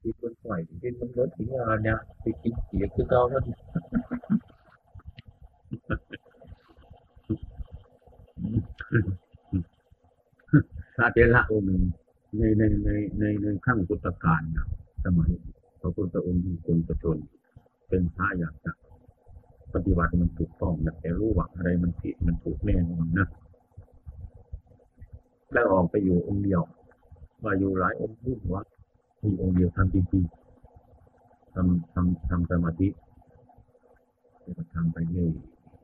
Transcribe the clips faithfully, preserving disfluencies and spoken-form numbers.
ที่คนปล่อยที่มันลดทิ้งอะไรเนี่ยไปกินเสียคือเก่าแล้วพระเถระองค์หนึ่งในในในในในขั้งพุทธกาลนะสมัยพระพุทธองค์มีคนประชนเป็นพระอยากจะปฏิบัติมันถูกต้องอยากจะรู้ว่าอะไรมันผิดมันถูกแน่นอนนะแล้วออกไปอยู่องค์เดียวว่าอยู่หลายองค์รุ่นวัดมีองค์เดียวทำจริงๆทำทำทำสมาธิทำไปเรื่อย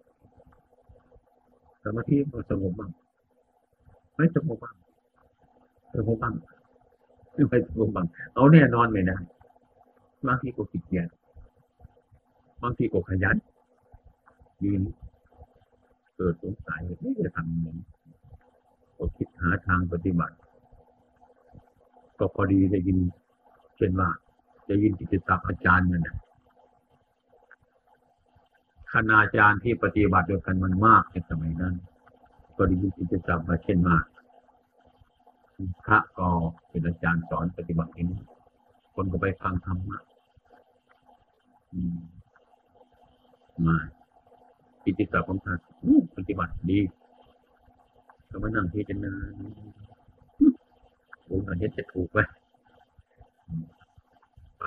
สมาธิมันสงบบ้างไม่สงบบ้างสงบบ้างไม่สงบบ้างเอาแน่นอนไม่ได้บางทีก็ขี้เกียจบางทีก็ขยันยืนเกิดสงสัยไม่จะทำยังไงก็คิดหาทางปฏิบัติก็พอดีได้ยินเช่นว่าได้ยินกิจศัพท์อาจารย์เนี่ยคณาจารย์ที่ปฏิบัติด้วยกันมันมากในสมัยนั้นก็ได้ยินกิจศัพท์มาเช่นว่าพระก็เป็นอาจารย์สอนปฏิบัตินี้คนก็ไปฟังธรรมะมากิจศัพท์ของท่านปฏิบัติดีก็มานั่งพิจารณาโอ้ยเห็นจะถูกไหมไป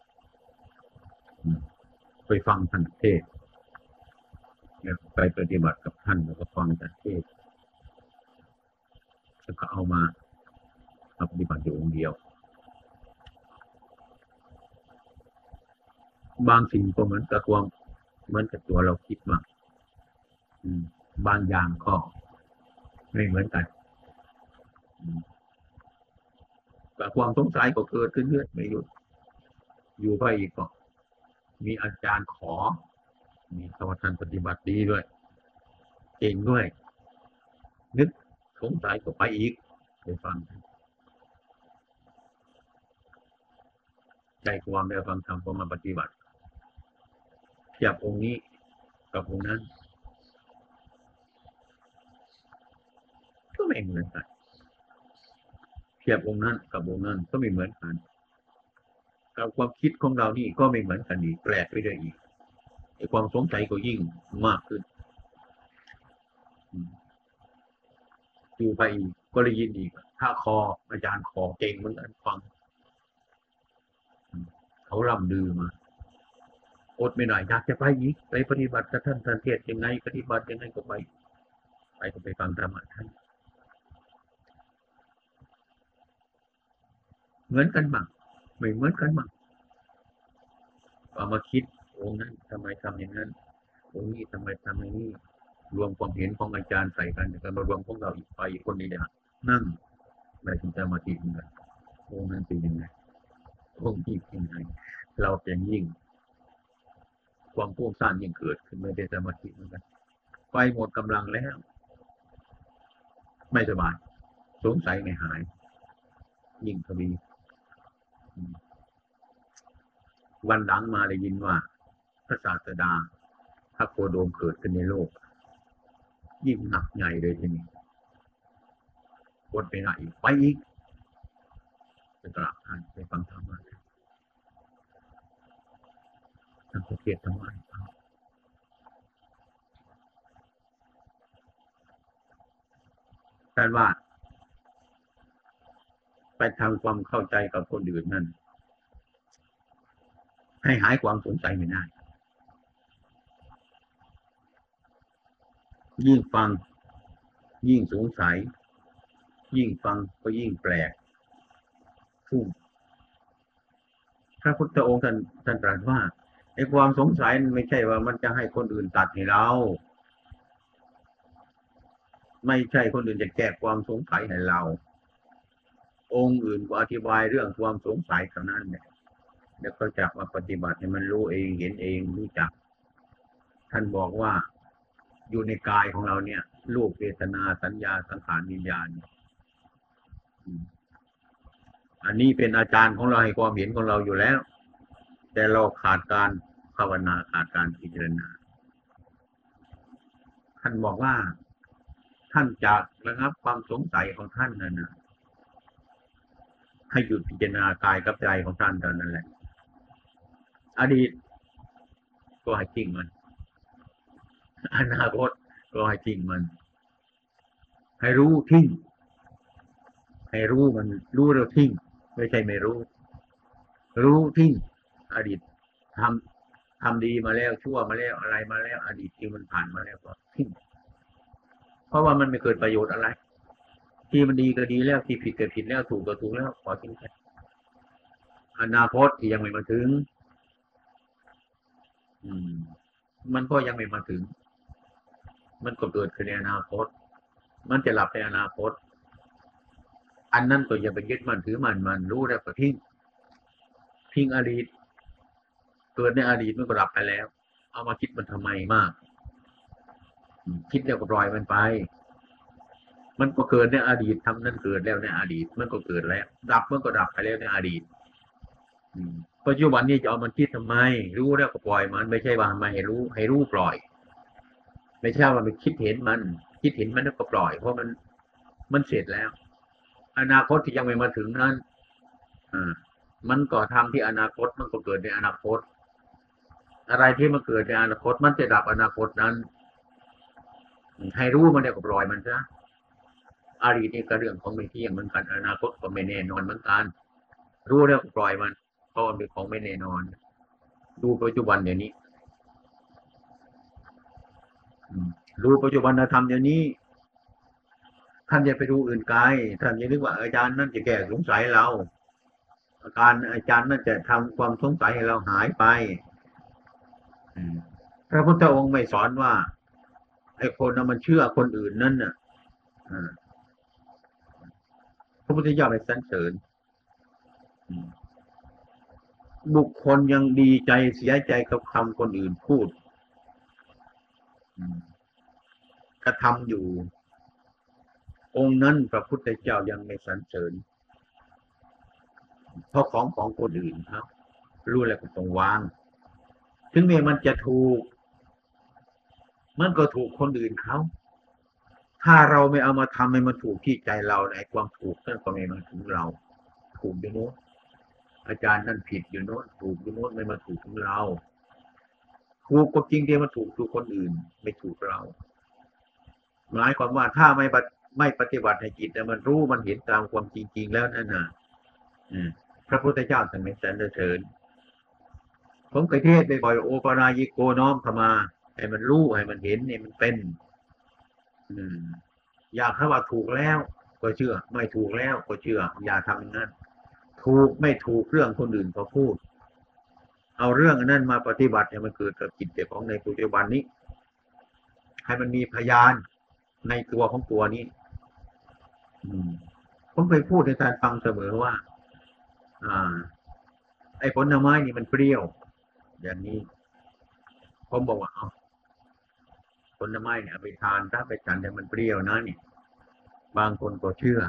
ไปฟังท่านเทศไปปฏิบัติกับท่านแล้วก็ฟังท่านเทศแล้วก็เอามาปฏิบัติอยู่องค์เดียวบางสิ่งก็เหมือนกับตัวเหมือนกับตัวเราคิดว่าบางอย่างก็ไม่เหมือนกันแต่ความสงสัยก็เกิดขึ้นเรื่อยไม่หยุดอยู่ไปอีกก็มีอาจารย์ขอมีสวัสดิ์ปฏิบัติดีด้วยเก่งด้วยนึกสงสัยก็ไปอีกไปฟังใจความได้ฟังธรรมก็มาปฏิบัติเทียบองค์นี้กับองค์นั้นก็ไม่เหมือนกันเทียบองค์นั้นกับองค์นั้นก็ไม่เหมือนกันกับความคิดของเรานี่ก็ไม่เหมือนกันอีกแปลกไปด้วยอีกไอ้ความสงสัยก็ยิ่งมากขึ้นอยู่ไปอีกก็ได้ยินอีกถ้าคออาจารย์ขอเก่งเหมือนกันฟังเขาล่ำลือมาอดไม่ได้อยากจะไปอีกไปปฏิบัติกับท่านท่านเทศยังไงปฏิบัติยังไงก็ไปไปก็ไปฟังธรรมะท่านเหมือนกันบ้างไม่เหมือนกันบ้างเอามาคิดองค์นั้นทำไมทำอย่างนั้นองค์นี้ทำไมทำอย่างนี้รวมความเห็นของอาจารย์ใส่กันแต่มารวมของเราอีกไปคนนี้เนี่ยนั่งไม่ถึงสมาธิเหมือนกันองค์นั้นเป็นยังไงองค์นี้เป็นยังไงเราเป็นยิ่งความพุ่งสร้างยิ่งเกิดขึ้นไม่ได้สมาธิเหมือนกันไฟหมดกำลังแล้วไม่สบายสงสัยไม่หายยิ่งทวีวันหลังมาได้ยินว่าพระศาสดาพระโคโดมเกิดขึ้นในโลกยิ่งหนักใหญ่เลยทีนี้วนไปไหนไปอีกไปกราบท่านไปฟังธรรมะท่านเทศธรรมะแต่ว่าไปทำความเข้าใจกับคนอื่นนั่นให้หายความสงสัยไม่ได้ยิ่งฟังยิ่งสงสัยยิ่งฟังก็ยิ่งแปลกซึ่งพระพุทธองค์ท่านท่านตรัสว่าไอ้ความสงสัยไม่ใช่ว่ามันจะให้คนอื่นตัดให้เราไม่ใช่คนอื่นจะแก้ความสงสัยให้เราองค์อื่นก็อธิบายเรื่องความสงสัยเท่านั้นเนี่ยแล้วก็จับมาปฏิบัติให้มันรู้เองเห็นเองรู้จักท่านบอกว่าอยู่ในกายของเราเนี่ยรูปเวทนาสัญญาสังขารวิญญาณอันนี้เป็นอาจารย์ของเราให้ความเห็นของเราอยู่แล้วแต่เราขาดการภาวนาขาดการพิจารณาท่านบอกว่าท่านจากระงับความสงสัยของท่านนั่นนะให้หยุดพิจารณากายกับใจของท่านเท่านั้นแหละอดีตก็ให้ทิ้งมันอนาคตก็ให้ทิ้งมันให้รู้ทิ้งให้รู้มันรู้แล้วทิ้งไม่ใช่ไม่รู้รู้ทิ้งอดีตทำทำดีมาแล้วชั่วมาแล้วอะไรมาแล้วอดีตที่มันผ่านมาแล้วก็ทิ้งเพราะว่ามันไม่เกิดประโยชน์อะไรที่มันดีก็ดีแล้วที่ผิดก็ผิดแล้วถูกก็ถูกแล้วขอทิ้งไปอนาคตที่ยังไม่มาถึงอืมมันก็ยังไม่มาถึงมันก็เกิดขึ้นในอนาคตมันจะหลับในอนาคตอันนั้นก็อย่าไปยึดมันถือมันมันรู้แล้วก็ทิ้งทิ้งอดีตเกิดในอดีตมันก็ดับไปแล้วเอามาคิดมันทำไมมากคิดแล้วก็ปล่อยมันไปมันก็เกิดในอดีตทำนั้นเกิดแล้วในอดีตมันก็เกิดแล้วดับมันก็ดับไปแล้วในอดีตปัจจุบันนี้จะเอามันคิดทำไมรู้แล้วก็ปล่อยมันไม่ใช่ว่าไม่ให้รู้ให้รู้ปล่อยไม่ใช่ว่ามันคิดเห็นมันคิดเห็นมันแล้วก็ปล่อยเพราะมันมันเสร็จแล้วอนาคตที่ยังไม่มาถึงนั้นอ่ามันก็ทำที่อนาคตมันก็เกิดในอนาคตอะไรที่มันเกิดในอนาคตมันจะดับอนาคตนั้นให้รู้มันแล้วก็ปล่อยมันซะอดีตนี่ก็เรื่องของไม่เที่ยงเหมือนกันอนาคตก็ไม่แน่นอนเหมือนกันรู้แล้วก็ปล่อยมันเพราะมันเป็นของไม่แน่นอนดูปัจจุบันเดี๋ยวนี้รู้ปัจจุบันธรรมเดี๋ยวนี้ท่านอย่าไปดูอื่นไกลท่านอย่านึกว่าอาจารย์นั่นจะแก้สงสัยเราอาการอาจารย์นั่นจะทำความสงสัยให้เราหายไปพระพุทธองค์ไม่สอนว่าไอ้คนนั้นมันเชื่อคนอื่นนั่นน่ะพระพุทธเจ้าไม่สรรเสริญบุคคลยังดีใจเสียใจกับคำคนอื่นพูดกระทำอยู่องค์นั้นพระพุทธเจ้ายังไม่สรรเสริญเพราะของของคนอื่นครับรู้แล้วก็ต้องวางถึงแม้มันจะถูกมันก็ถูกคนอื่นเขาถ้าเราไม่เอามาทำให้มันถูกที่ใจเราในความถูกนั่นก็ไม่มาถึงเราถูกอยู่โน้นอาจารย์นั่นผิดอยู่โน้นถูกอยู่โน้นไม่มาถูกถึงเราถูกก็จริงเดียวมันถูกถูกคนอื่นไม่ถูกเราหมายความว่าถ้าไม่ไม่ปฏิบัติให้จิตแต่มันรู้มันเห็นตามความจริงๆแล้วนั่นน่ะพระพุทธเจ้าท่านไม่สรรเสริญผมเคยเทศไปบ่อยโอปารายิโกน้อมเข้ามาให้มันรู้ให้มันเห็นเนี่ยมันเป็นอืมอยากให้ว่าถูกแล้วก็เชื่อไม่ถูกแล้วก็เชื่ออย่าทำอย่างนั้นถูกไม่ถูกเรื่องคนอื่นเขาพูดเอาเรื่องนั้นมาปฏิบัติให้มันเกิดกับจิตใจของในปัจจุบันนี้ให้มันมีพยานในตัวของตัวนี้ผมเคยพูดให้ท่านฟังเสมอว่าอ่าไอ้ผลไม้นี่มันเปรี้ยวอย่างนี้ผมบอกว่าเอาผลไม้เนี่ยไปทานถ้าไปทานแต่มันเปรี้ยวนะนี่บางคนก็เชื่อ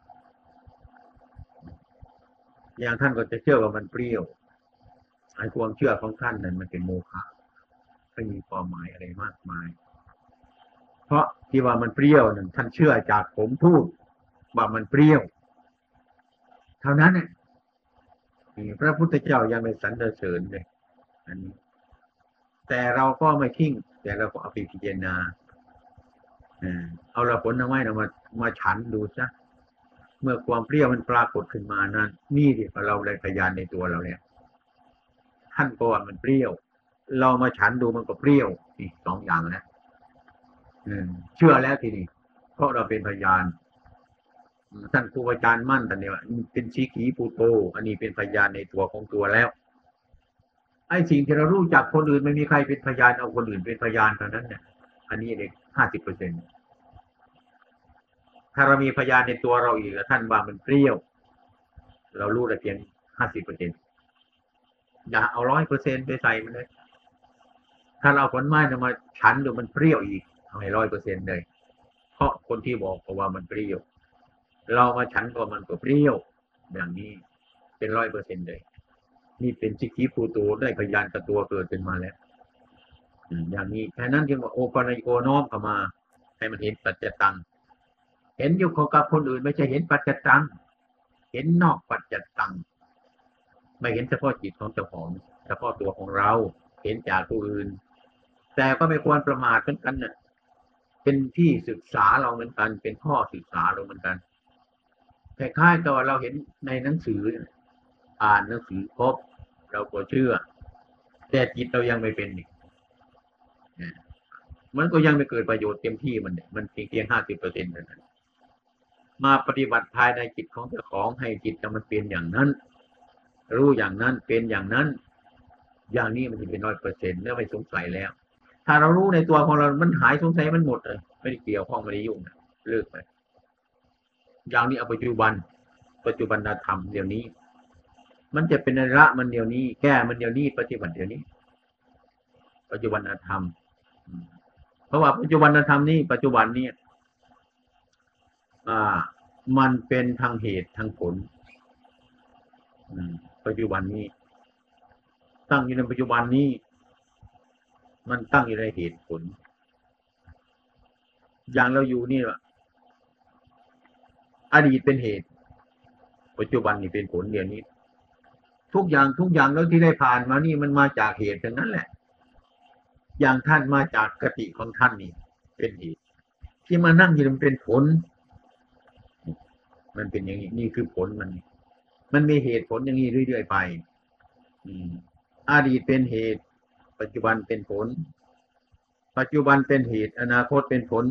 อย่างท่านก็จะเชื่อว่ามันเปรี้ยวไอ้ความเชื่อของท่านนั้นมันเป็นโมฆะไม่มีความหมายอะไรมากมายเพราะที่ว่ามันเปรี้ยวนั่นท่านเชื่อจากผมพูดว่ามันเปรี้ยวเท่านั้นเนี่ยพระพุทธเจ้ายังไม่สรรเสริญเลยอันนี้แต่เราก็ไม่ทิ้งแต่เราก็เอาไปพิจารณาเอาเราผลไม้เรามามาฉันดูซะเมื่อความเปรี้ยวมันปรากฏขึ้นมานั้นนี่ที่เราได้พยานในตัวเราเนี่ยท่านก็ว่ามันเปรี้ยวเรามาฉันดูมันก็เปรี้ยวนี่สองอย่างนะเชื่อแล้วทีนี้เพราะเราเป็นพยานท่านครูอาจารย์มั่นแต่เนี่ยเป็นชีขีปูโตอันนี้เป็นพยานในตัวของตัวแล้วไอ้สิ่งที่เรารู้จักคนอื่นไม่มีใครเป็นพยานเอาคนอื่นเป็นพยานเท่านั้นเนี่ยอันนี้เด็กห้าสิบเปอร์เซ็นต์ถ้าเรามีพยานในตัวเราอีกท่านว่ามันเปรี้ยวเรารู้แต่เพียงห้าสิบเปอร์เซ็นต์อย่าเอาร้อยเปอร์เซ็นต์ไปใส่มันเลยถ้าเราผลไม้มาฉันดูมันเปรี้ยวอีกเอาให้ร้อยเปอร์เซ็นต์เลยเพราะคนที่บอกว่ามันเปรี้ยวเรามาฉันก็มันก็เปรี้ยวอย่างนี้เป็นร้อยเปอร์เซ็นต์เลยนี่เป็นสิกขีภูโตได้พยานกับตัวเกิดขึ้นมาแล้วอย่างนี้แค่นั้นจึงว่าโอปานิโกน้อมเข้ามาให้มันเห็นปัจจตังเห็นอยู่กับคนอื่นไม่ใช่เห็นปัจจตังเห็นนอกปัจจัตตังไม่เห็นเฉพาะจิตของเจ้าของเฉพาะตัวของเราเห็นจากผู้อื่นแต่ก็ไม่ควรประมาทเหมือนกันเนี่ยเป็นที่ศึกษาเราเหมือนกันเป็นข้อศึกษาเราเหมือนกันคล้ายๆกับเราเห็นในหนังสืออ่านหนังสือครบเราก็เชื่อแต่จิตเรายังไม่เป็นอีกมันก็ยังไม่เกิดประโยชน์เต็มที่มันมันเพียงเพียงห้าสิบเปอร์เซ็นต์เท่านั้นมาปฏิบัติภายในจิตของเจ้าของให้จิตมันเป็นอย่างนั้นรู้อย่างนั้นเป็นอย่างนั้นอย่างนี้มันจะเป็นร้อยเปอร์เซ็นต์แล้วไม่สงสัยแล้วถ้าเรารู้ในตัวของเรามันหายสงสัยมันหมดเลยไม่ได้เกี่ยวข้องไม่ได้ยุ่งเลิกไปอย่างนี้เอาปัจจุบันปัจจุบันธรรมเดี๋ยวนี้มันจะเป็นระมันเดี๋ยวนี้แก้มันเดี๋ยวนี้ปฏิบัติเดี๋ยวนี้ปัจจุบันธรรมเพราะว่าปัจจุบันธรรมนี้ปัจจุบันนี้อ่ามันเป็นทางเหตุทางผลปัจจุบันนี้ตั้งอยู่ในปัจจุบันนี้มันตั้งอยู่ในเหตุผลอย่างเราอยู่นี่ว่าอดีตเป็นเหตุปัจจุบันนี่เป็นผลเดี๋ยวนี้ทุกอย่างทุกอย่างแล้วที่ได้ผ่านมานี่มันมาจากเหตุทั้งนั้นแหละอย่างท่านมาจากกติของท่านนี่เป็นเหตุที่มานั่งอยู่มันเป็นผลมันเป็นอย่างนี้นี่คือผลมันมันมีเหตุผลอย่างนี้เรื่อยๆไปอดีตเป็นเหตุปัจจุบันเป็นผลปัจจุบันเป็นเหตุอนาคตเป็นผล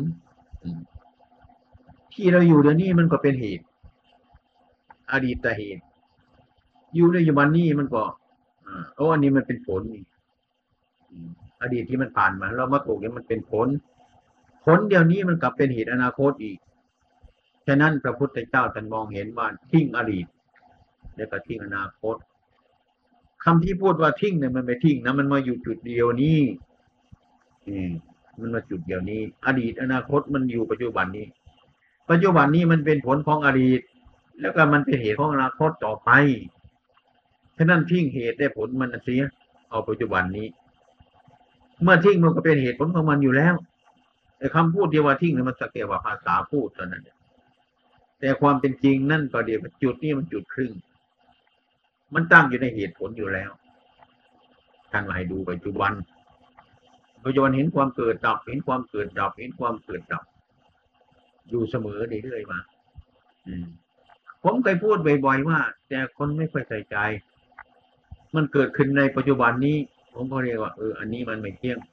ที่เราอยู่เดี๋ยวนี้มันก็เป็นเหตุอดีตเหตุอยู่ในปัจจุบันนี้มันก็โอ้อันนี้มันเป็นผลอดีตที่มันผ่านมาเรามาตกเนี่ยมันเป็นผลผลเดี๋ยวนี้มันกลับเป็นเหตุอนาคตอีกฉะนั้นพระพุทธเจ้าท่านมองเห็นว่าทิ้งอดีตแล้วก็ทิ้งอนาคตคำที่พูดว่าทิ้งเนี่ยมันไม่ทิ้งนะมันมาอยู่จุดเดียวนี้อืมมันมาจุดเดียวนี้อดีตอนาคตมันอยู่ปัจจุบันนี้ปัจจุบันนี้มันเป็นผลของอดีตแล้วก็มันเป็นเหตุของอนาคตต่อไปฉะนั้นทิ้งเหตุได้ผลมันเสียเอาปัจจุบันนี้เมื่อทิ้งมันก็เป็นเหตุผลของมันอยู่แล้วไอ้คำพูดเดียวว่าทิ้งเนี่ยมันสักแต่ว่าภาษาพูดเท่านั้นแต่ความเป็นจริงนั่นก็เดียวจุดนี้มันจุดครึ่งมันตั้งอยู่ในเหตุผลอยู่แล้วท่านให้ดูปัจจุบันปัจจุบันเห็นความเกิดดับเห็นความเกิดดับเห็นความเกิดดับอยู่เสมอเรื่อยๆมาผมเคยพูดบ่อยๆว่าแต่คนไม่ค่อยใส่ใจมันเกิดขึ้นในปัจจุบันนี้ผมก็เรียกว่าเอออันนี้มันไม่เที่ยง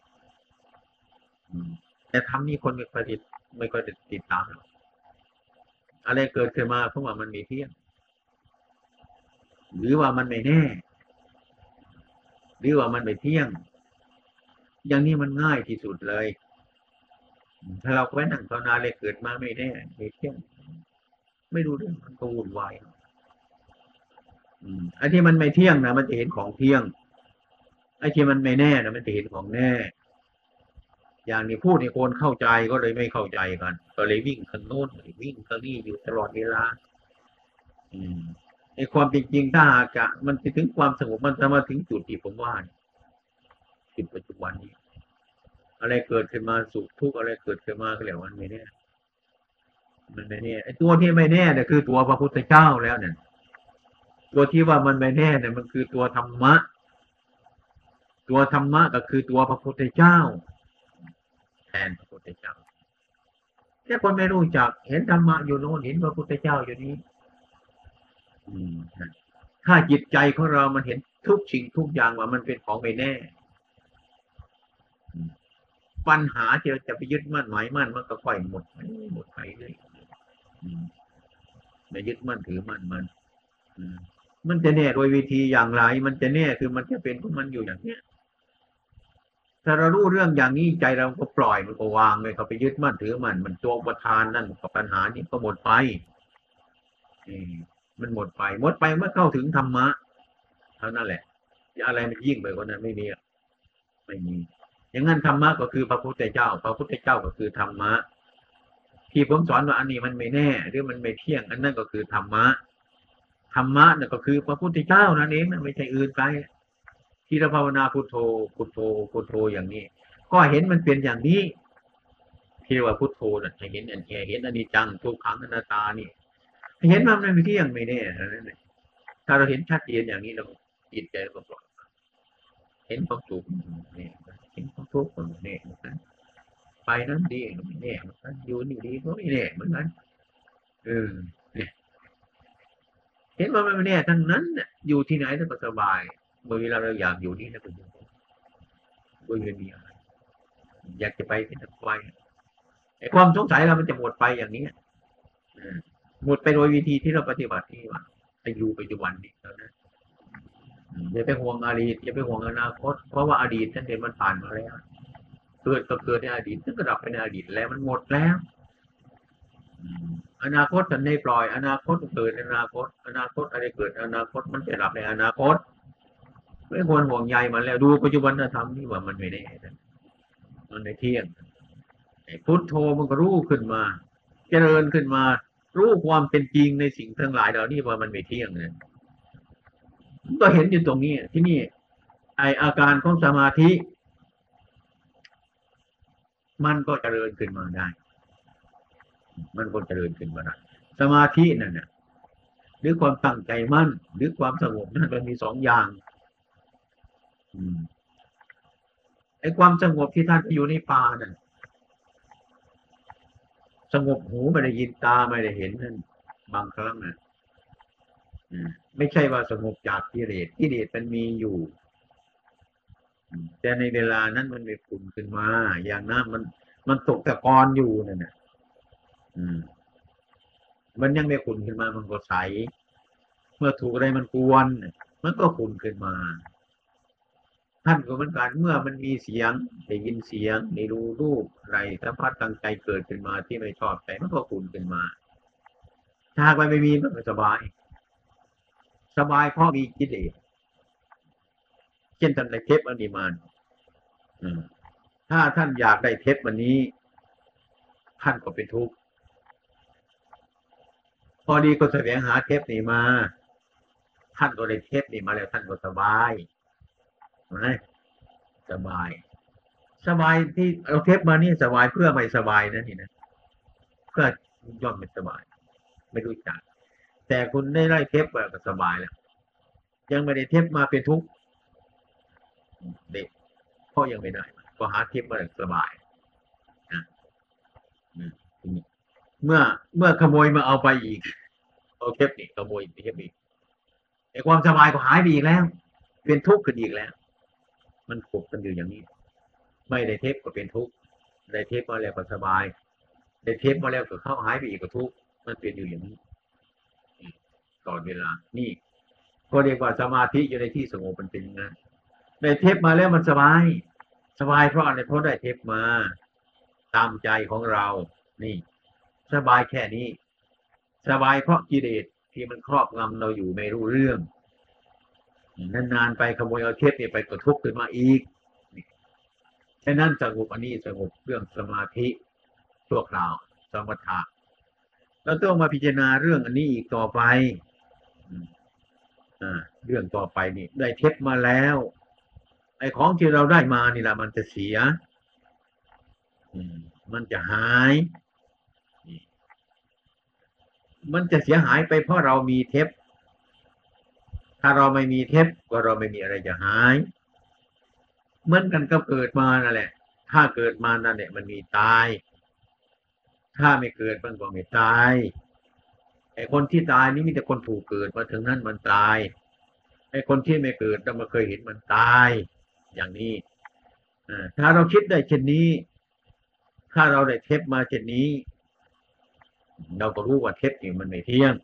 แต่ทำนี่คนไม่ค่อยติดไม่ค่อยติดตามอะไรเกิดขึ้นมาเพราะว่ามันไม่เที่ยงหรือว่ามันไม่แน่หรือว่ามันไม่เที่ยงอย่างนี้มันง่ายที่สุดเลยถ้าเราไว้นั่งภาวนาเลยเกิดมาไม่แน่ไม่เที่ยงไม่รู้เรื่องมันก็วุ่นวายไอ้ที่มันไม่เที่ยงนะมันจะเห็นของเที่ยงไอ้ที่มันไม่แน่นะมันจะเห็นของแน่อย่างนี้พูดให้คนเข้าใจก็เลยไม่เข้าใจกันก็เลยวิ่งข้างโน้นวิ่งข้างนี้อยู่ตลอดเวลาอืมในความเป็นจริงถ้าหากมันจะถึงความสงบมันจะมาถึงจุดที่ผมว่าจุดปัจจุบันนี้อะไรเกิดขึ้นมาสุขทุกข์อะไรเกิดขึ้นมาก็แล้วมันไม่แน่มันไม่แน่ไอ้ตัวที่ไม่แน่เนี่ยคือตัวพระพุทธเจ้าแล้วเนี่ยตัวที่ว่ามันไม่แน่เนี่ยมันคือตัวธรรมะตัวธรรมะก็คือตัวพระพุทธเจ้าแทนพระพุทธเจ้าแค่คนไม่รู้จักเห็นธรรมะอยู่โน้นเห็นพระพุทธเจ้าอยู่นี้ถ้าจิตใจของเรามันเห็นทุกสิ่งทุกอย่างว่ามันเป็นของไม่แน่ปัญหาที่เราจะไปยึดมั่นหมายมั่นมันก็ค่อยหมดไปหมดไปเลยไม่ยึดมั่นถือมั่นมันมันจะแน่โดยวิธีอย่างไรมันจะแน่คือมันจะเป็นของมันอยู่อย่างเนี้ยถ้าเรารู้เรื่องอย่างนี้ใจเราก็ปล่อยมันก็วางเลยเขาไปยึดมั่นถือมั่นมันตัวประธานนั่นกับปัญหานี้ก็หมดไปมันหมดไปหมดไปเมื่อเข้าถึงธรรมะเท่านั้นแหละอะไรมันยิ่งไปกว่านั้นไม่มีไม่มีอย่างนั้นธรรมะก็คือพระพุทธเจ้าพระพุทธเจ้าก็คือธรรมะที่ผมสอนว่าอันนี้มันไม่แน่หรือมันไม่เที่ยงอันนั้นก็คือธรรมะธรรมะเนี่ยก็คือพระพุทธเจ้านั่นเองไม่ใช่อื่นไกลที่เราภาวนาพุทโธพุทโธพุทโธอย่างนี้ก็เห็นมันเป็นอย่างนี้ที่ว่าพุทโธน่ะเห็นอันแก่เห็นอนิจจังทุกขังอนัตตานี่เห็นว่ามันไม่เที่ยงไม่แน่นั่นแหละถ้าเราเห็นชัดเจนอย่างนี้เราจิตใจเราก็ปลอดเห็นความสุขเนี่ยเห็นความทุกข์เนี่ยนะไปนั้นดีไม่แน่เหมือนกันอยู่นี่ดีก็ไม่แน่เหมือนกันเออเนี่ยเห็นว่ามันไม่แน่ทั้งนั้นเนี่ยอยู่ที่ไหนก็สบายเมื่อเวลาเราอยากอยู่นี่นะคุณก็ยืนมีอะไรอยากจะไปที่ไหนไปไอ้ความสงสัยเรามันจะหมดไปอย่างนี้หมดไปโดยวิธีที่เราปฏิบัติที่ว่าไปอยู่ปัจจุบันนี้แล้วนะอย่าไปห่วงอดีตอย่าไปห่วงอนาคตเพราะว่าอดีตนั่นเองมันผ่านมาแล้วเกิดก็เกิดในอดีตซึ่งก็ดับไปในอดีตแล้วมันหมดแล้วอนาคตฉันไม่ปล่อยอนาคตเกิดในอนาคตอนาคตอะไรเกิดอนาคตมันจะดับในอนาคตไม่ควรห่วงใยมันแล้วดูปัจจุบันธรรมนี่ว่ามันไม่ได้มันไม่เที่ยงพุทโธมันก็รู้ขึ้นมาเจริญขึ้นมารู้ความเป็นจริงในสิ่งทั้งหลายเหล่านี้ว่ามันไม่เที่ยงเลยก็เห็นอยู่ตรงนี้ที่นี่ไออาการของสมาธิมันก็เจริญขึ้นมาได้มันก็เจริญขึ้นมาได้สมาธินั่นน่ะหรือความตั้งใจมั่นหรือความสงบนั่นมันมีสองอย่างไอความสงบที่ท่านอยู่ในป่านั่นสงบหูไม่ได้ยินตาไม่ได้เห็นนั่นบางครั้งน่ะไม่ใช่ว่าสงบจากกิเลสกิเลสมันมีอยู่แต่ในเวลานั้นมันไม่ขุ่นขึ้นมาอย่างนั้นมันมันตกตะกอนอยู่นั่นน่ะมันยังไม่ขุ่นขึ้นมามันก็ใสเมื่อถูกอะไรมันกวนมันก็ขุ่นขึ้นมาท่านก็เหมือนกันเมื่อมันมีเสียงได้ยินเสียงได้รู้รูปอะไรสัมผัสทางใจเกิดขึ้นมาที่ไม่ชอบใจมันก็ขุ่นขึ้นมาถ้าหากไม่มีมันก็สบายสบายเพราะมีกิเลสเช่นท่านในเทปอนิมานถ้าท่านอยากได้เทปวันนี้ท่านก็เป็นทุกข์พอดีก็แสวงหาเทปนี้มาท่านก็ได้เทปนี้มาแล้วท่านก็สบายนะสบายสบายที่เอาเทปมานี่สบายเพื่อไม่สบายนั่นนี่นะเพื่อย่อมไม่สบายไม่รู้จักแต่คุณได้ไล่เทปมาก็สบายแล้วยังไม่ได้เทปมาเป็นทุกข์เด็กเพราะยังไม่ได้ก็หาเทปมาสบายนะเมื่อเมื่อขโมยมาเอาไปอีกเอาเทปนี่ขโมยเทปอีกไอ้ความสบายก็หายไปอีกแล้วเป็นทุกข์ขึ้นอีกแล้วมันขบกันอยู่อย่างนี้ไม่ได้เทปก็เป็นทุกข์ได้เทปมาแล้วก็สบายได้เทปมาแล้วก็เข้าหายไปอีกก็ทุกข์มันเป็นอยู่อย่างนี้ตลอดเวลานี่ก็เรียกว่าสมาธิอยู่ในที่สงบมันเป็นอย่างนั้นได้เทปมาแล้วมันสบายสบายเพราะอะไรเพราะได้เทปมาตามใจของเรานี่สบายแค่นี้สบายเพราะกิเลสที่มันครอบงำเราอยู่ไม่รู้เรื่องนานๆไปขโมยเอาเทปนี่ไปกระทุกขึ้นมาอีกฉะนั้นสงบอันนี้สงบเรื่องสมาธิชั่วคราวสมถะเราต้องมาพิจารณาเรื่องอันนี้อีกต่อไปอ่าเรื่องต่อไปนี่ได้เทปมาแล้วไอ้ของที่เราได้มานี่แหละมันจะเสียมันจะหายมันจะเสียหายไปเพราะเรามีเทปถ้าเราไม่มีเทปก็เราไม่มีอะไรจะหายเหมือนกันก็เกิดมานั่นแหละถ้าเกิดมานั่นแหละมันมีตายถ้าไม่เกิดมันก็ไม่ตายไอ้คนที่ตายนี่มีแต่คนถูกเกิดมาถึงนั้นมันตายไอ้คนที่ไม่เกิดเราไม่เคยเห็นมันตายอย่างนี้ถ้าเราคิดได้เช่นนี้ถ้าเราได้เทปมาเช่นนี้เราก็รู้ว่าเทปนี่มันไม่เที่ยง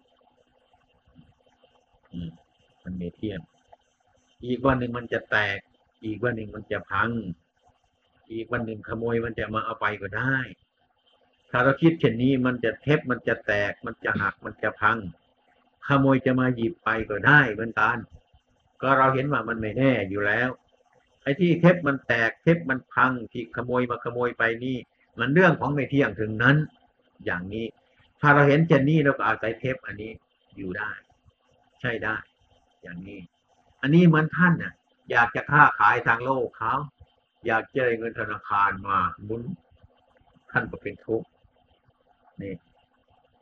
มันไม่เที่ยงอีกวันหนึ่งมันจะแตกอีกวันหนึ่งมันจะพังอีกวันหนึ่งขโมยมันจะมาเอาไปก็ได้ถ้าเราคิดเช่นนี้มันจะเทปมันจะแตกมันจะหักมันจะพังขโมยจะมาหยิบไปก็ได้เหมือนกันก็เราเห็นว่ามันไม่แน่อยู่แล้วไอ้ที่เทปมันแตกเทปมันพังที่ขโมยมาขโมยไปนี่มันเรื่องของไม่เที่ยงถึงนั้นอย่างนี้ถ้าเราเห็นเช่นนี้เราก็อาศัยเทปอันนี้อยู่ได้ใช่ได้อย่างนี้อันนี้เหมือนท่านน่ะอยากจะค้าขายทางโลกเขาอยากจะได้เงินธนาคารมาหมุนท่านก็เป็นทุกข์นี่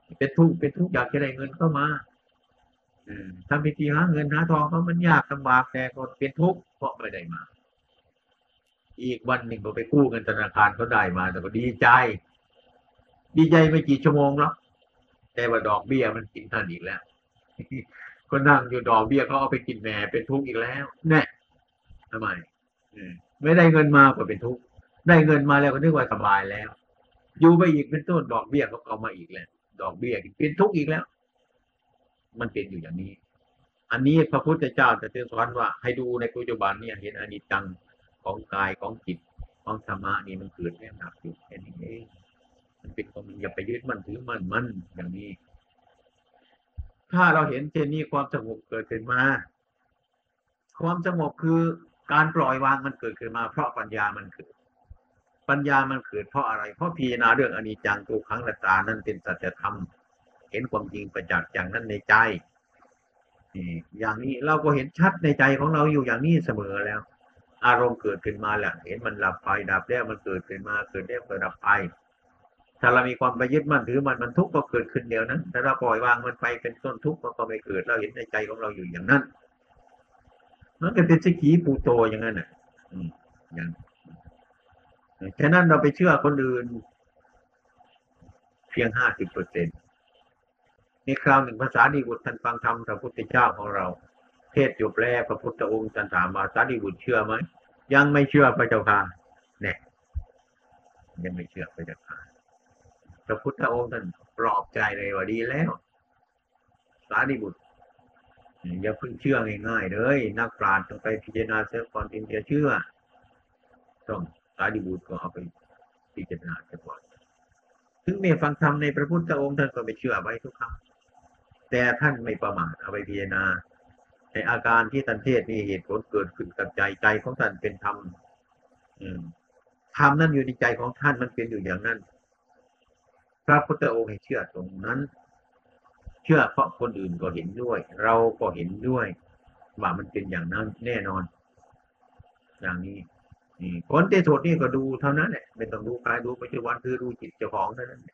เป็นทุกข์เป็นทุกข์อยากจะได้เงินเข้ามาทำพิธีหาเงินหาทองเพราะมันยากลำบากแต่ก็เป็นทุกข์เพราะไม่ได้มาอีกวันหนึ่งก็ไปกู้เงินธนาคารเขาได้มาแต่ก็ดีใจดีใจไม่กี่ชั่วโมงหรอกแต่ว่าดอกเบี้ยมันกินท่านอีกแล้วก็นั่งอยู่ดอกเบี้ยเขาเอาไปกินแหน่เป็นทุกข์อีกแล้วแน่ทำไมไม่ได้เงินมาก็เป็นทุกข์ได้เงินมาแล้วก็นึกว่าสบายแล้วอยู่ไปอีกเป็นต้นดอกเบี้ยเขาเอามาอีกแล้วดอกเบี้ยเป็นทุกข์อีกแล้วมันเป็นอยู่อย่างนี้อันนี้พระพุทธเจ้าจะสอนว่าให้ดูในปัจจุบันเนี่ยเห็นอนิจจังของกายของจิตของธรรมะนี่มันเกิดแน่นับอยู่แค่นี้เองมันเป็นของมันอย่าไปยึดมันถือมันมันอย่างนี้ถ้าเราเห็นเช่นนี้ความสงบเกิดขึ้นมาความสงบคือการปล่อยวางมันเกิดขึ้นมาเพราะปัญญามันเกิดปัญญามันเกิดเพราะอะไรเพราะพิจารณาเรื่องอนิจจังทุกขังอนัตตานั้นเป็นสัจธรรมเห็นความจริงประจักษ์อย่างนั้นในใจอย่างนี้เราก็เห็นชัดในใจของเราอยู่อย่างนี้เสมอแล้วอารมณ์เกิดขึ้นมาแหละเห็นมันหลับไปดับแล้วมันเกิดขึ้นมาเกิดแล้วเกิดดับไปถ้าเรามีความไปยึดมั่นถือมันมันทุกข์ก็เกิดขึ้นเดียวนั้นถ้าเราปล่อยวางมันไปเป็นต้นทุกข์มันก็ไม่เกิดเราเห็นในใจของเราอยู่อย่างนั้นมันก็เป็นสกีปูโตอย่างนั้นน่ะอย่างฉะนั้นเราไปเชื่อคนอื่นเพียงห้าสิบเปอร์เซ็นต์ในคราวหนึ่งภาษาดีบุตรท่านฟังธรรมพระพุทธเจ้าของเราเทศจบแล้วพระพุทธองค์ท่านถามว่าสารีบุตรเชื่อไหมยังไม่เชื่อพระเจ้าค่ะเนี่ยยังไม่เชื่อพระเจ้าค่ะพระพุทธองค์ท่านปลอบใจเลยว่าดีแล้วสารีบุตรอย่าเพิ่งเชื่อง่ายๆเลยนักปราชญ์ต้องไปพิจารณาเสียก่อนถึงจะเชื่อต้องสารีบุตรก็เอาไปพิจารณาเสียก่อนถึงแม้ฟังธรรมในพระพุทธองค์ท่านก็ไม่เชื่อไว้ทุกครั้งแต่ท่านไม่ประมาทเอาไปพิจารณาในอาการที่ท่านเทศมีเหตุผลเกิดขึ้นกับใจใจของท่านเป็นธรรมธรรมนั้นอยู่ในใจของท่านมันเป็นอยู่อย่างนั้นพระพุทธองค์ให้เชื่อตรงนั้นเชื่อเพราะคนอื่นก็เห็นด้วยเราก็เห็นด้วยว่ามันเป็นอย่างนั้นแน่นอนอย่างนี้ผลที่สุดนี่ก็ดูเท่านั้นแหละไม่ต้องดูกายดูปัจจุบันคือดูจิตเจ้าของเท่านั้น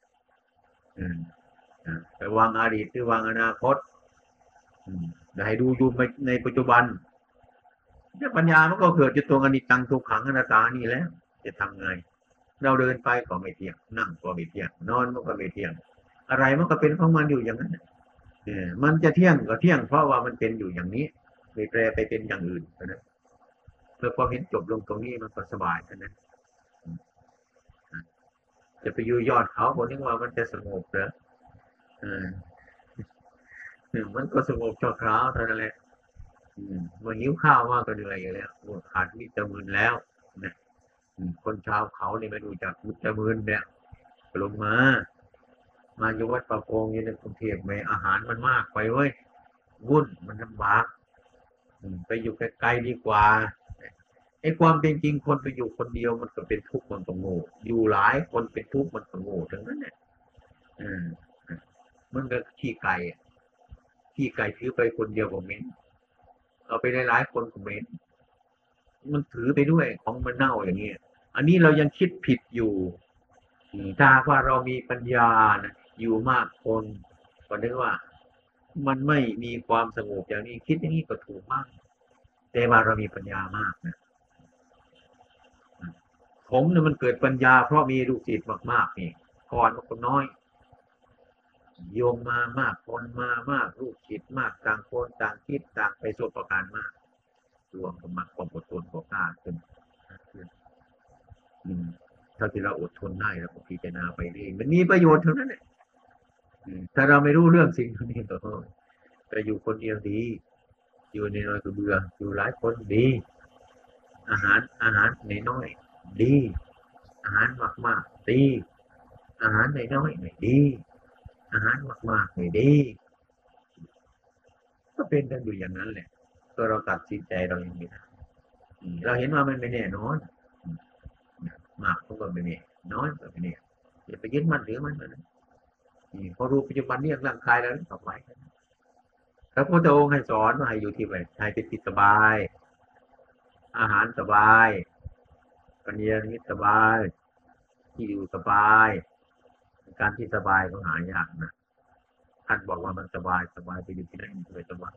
ไปวางอดีตหรือวางอนาคตให้ดูอยู่ในปัจจุบันเนี่ยปัญญามันก็เกิดจากตัวอนิจจังทุกขังอนัตตานี่แล้วจะทำไงเราเดินไปก็ไม่เที่ยงนั่งก็ไม่เที่ยงนอนมันก็ไม่เที่ยงอะไรมันก็เป็นของมันอยู่อย่างนั้นเนี่ยมันจะเที่ยงก็เที่ยงเพราะว่ามันเป็นอยู่อย่างนี้ไม่แปรไปเป็นอย่างอื่นนะเพื่อพอเห็นจบลงตรงนี้มันก็สบายนะจะไปอยู่ยอดเขาคนนึกว่ามันจะสงบเหรอมันก็สงบชั่วคราวเท่านั้นแหละมันหิวข้าวมากก็เหนื่อยอยู่แล้วขาดวิตามินแล้วนะคนชาวเขาเนี่ยไม่รู้จักวิตามินเนี่ยลงมามาอยู่วัดประโปงอยู่ในกรุงเทพไม่อาหารมันมากไปเว้ยวุ่นมันลำบากไปอยู่ไกลๆดีกว่าไอ้ความเป็นจริงคนไปอยู่คนเดียวมันก็เป็นทุกข์มันก็โง่อยู่หลายคนเป็นทุกข์มันก็โง่ทั้งนั้นเนี่ยมันก็ขี้ไก่ขี้ไก่ถือไปคนเดียวก็เหม็นเอาไปหลายๆคนก็เหม็นมันถือไปด้วยของมันเน่าอย่างนี้อันนี้เรายังคิดผิดอยู่ถ้าว่าเรามีปัญญานะอยู่มากคนก็นึกว่ามันไม่มีความสงบอย่างนี้คิดอย่างนี้ก็ถูกมากแต่ว่าเรามีปัญญามากนะผมเนี่ยมันเกิดปัญญาเพราะมีลูกศิษย์มากๆนี่ก่อนคนน้อยโยมมามากคนมามากลูกศิษย์มากต่างคนต่างคิดต่างไปสู่ประการมากรวมกันมาความอดทนความกล้าขึ้นถ้าที่เราอดทนได้เราก็พิจารณาไปเองมันมีประโยชน์เท่านั้นแหละถ้าเราไม่รู้เรื่องสิ่งนี้ก็ไปอยู่คนเดียวดีอยู่ในน้อยก็เบื่ออยู่หลายคนดีอาหารอาหารในน้อยดีอาหารมากมากดีอาหารในน้อยไม่ดีอาหารมากมากไม่ดีก็เป็นกันอยู่อย่างนั้นแหละตัวเราตัดสินใจเราอย่างนี้เราเห็นว่ามันไม่แน่นอนมากก็ไม่แน่น้อยก็ไม่แน่อย่าไปยึดมั่นถือมันนะพอรู้ปัจจุบันนี้ร่างกายแล้วต่อไปพระพุทธองค์ให้สอนว่าให้อยู่ที่ไหนให้เป็นที่สบายอาหารสบายปัญญานิสบายที่อยู่สบายการที่สบายก็หายากนะท่านบอกว่ามันสบายสบายไปอยู่ที่ไหนมันสบาย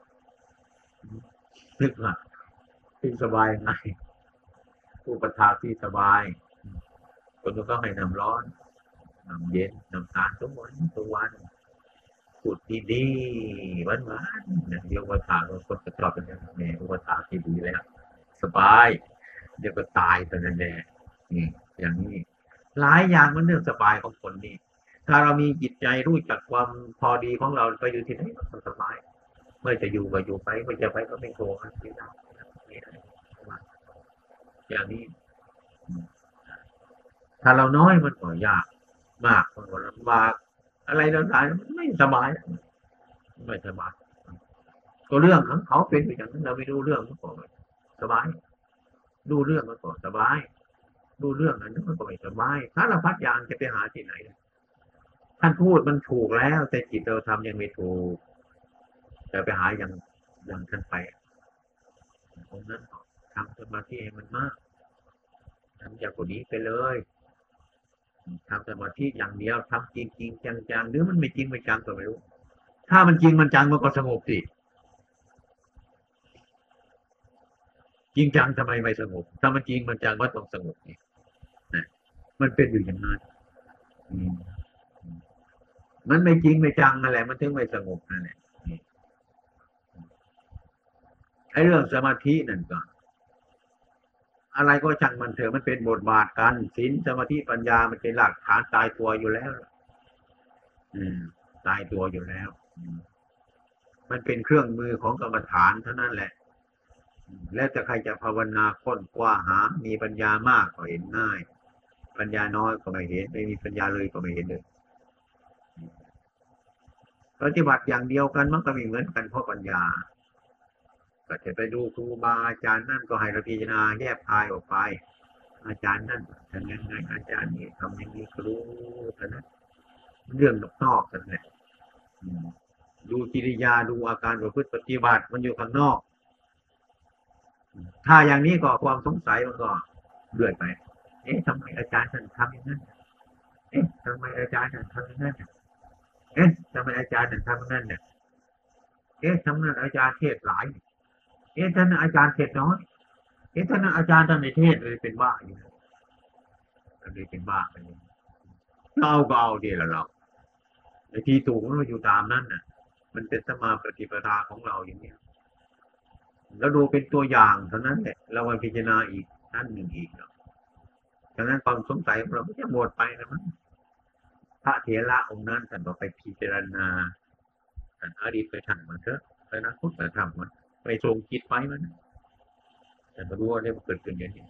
นึกว่าที่สบายไงผู้ประทานที่สบายคนก็ให้น้ำร้อนน้ำเย็นน้ำตาลทุกวันทุกวันพูดที่ดีหวานหวานเดี๋ยวว่าถามว่าคนจะชอบเป็นยังไงว่าถามที่ดีแล้วสบายเดี๋ยวก็ตายตอนนั้นแหละนี่อย่างนี้หลายอย่างมันเรื่องสบายของคนนี่ถ้าเรามีจิตใจรู้จักความพอดีของเราไปอยู่ที่ไหนมันสบายเมื่อจะอยู่ก็อยู่ไปเมื่อจะไปก็ไม่โกรธไม่ได้อย่างนี้ถ้าเราน้อยมันก็ยากมากมันก็ลำบากอะไรต่างๆไม่สบายไม่สบายก็เรื่องของเขาเป็นอย่างนั้นเราไม่รู้เรื่องมันก็สบายดูเรื่องมันก็สบายดูเรื่องนั้นมันก็ไม่สบายถ้าเราพัดยางจะไปหาที่ไหนท่านพูดมันถูกแล้วแต่จิตเราทำยังไม่ถูกจะไปหาอย่างอย่างท่านไปตรงนั้นทำสมาธิให้มันมากทำอย่างกว่านี้ไปเลยทำสมาธิอย่างเดียวทำจริงจริงจังๆหรือมันไม่จริงไม่จังก็ไม่รู้ถ้ามันจริงมันจังมันก็สงบสิจริงจังทำไมไม่สงบถ้ามันจริงมันจังก็ต้องสงบนี่นะมันเป็นอยู่อย่างนั้นมันไม่จริงไม่จังอะไรมันถึงไม่สงบนั่นแหละไอ้เรื่องสมาธินั่นก็อะไรก็ช่างมันเถอะมันเป็นบทบาทกันศีลสมาธิปัญญามันเป็นหลักฐานตายตัวอยู่แล้วอืมตายตัวอยู่แล้วมันเป็นเครื่องมือของกรรมฐานเท่านั้นแหละแล้วจะใครจะภาวนาค้นคว้าหามีปัญญามากก็เห็นง่ายปัญญาน้อยก็ไม่เห็นไม่มีปัญญาเลยก็ไม่เห็นเลยปฏิบัติอย่างเดียวกันมันก็ไม่เหมือนกันเพราะปัญญาก็จะไปดูครูบาอาจารย์นั่นก็ให้เราพิจารณาแยกคายออกไปอาจารย์นั่นทำยังไงอาจารย์นี่ทำอย่างนี้ก็รู้แต่นั้นเรื่องนอกๆกันแหละดูกิริยาดูอาการประพฤติปฏิบัติมันอยู่ข้างนอกถ้าอย่างนี้ก็ความสงสัยมันก็เลื่อนไปเอ๊ะทำไมอาจารย์ท่านทำอย่างนั้นเอ๊ะทำไมอาจารย์ท่านทำอย่างนั้นเอ๊ะทำไมอาจารย์ท่านทำอย่างนั้นเนี่ยเอ๊ะทำไมอาจารย์เทศหลายเอ๊ะท่านอาจารย์เทศน้อยเอ๊ะท่านอาจารย์ท่านในเทศเลยเป็นบ้าอยู่เลยเป็นบ้าไปเราก็เอาดีละเราไอ้ที่ถูกมันอยู่ตามนั้นน่ะมันเป็นสมาปฏิปทาของเราอย่างนี้แล้วดูเป็นตัวอย่างเท่านั้นแหละเราไปพิจารณาอีกนั่นหนึ่งอีกเนาะฉะนั้นความสงสัยของเราไม่จะหมดไปนะมั้งพระเถระองค์นั้นท่านก็ไปพิจารณาท่านอดีตไปทำมันเถอะไปนะพุทธธรรมมันไปทรงจิตไปมันแต่มาดูว่าเนี่ยมันเกิดขึ้นอย่างนี้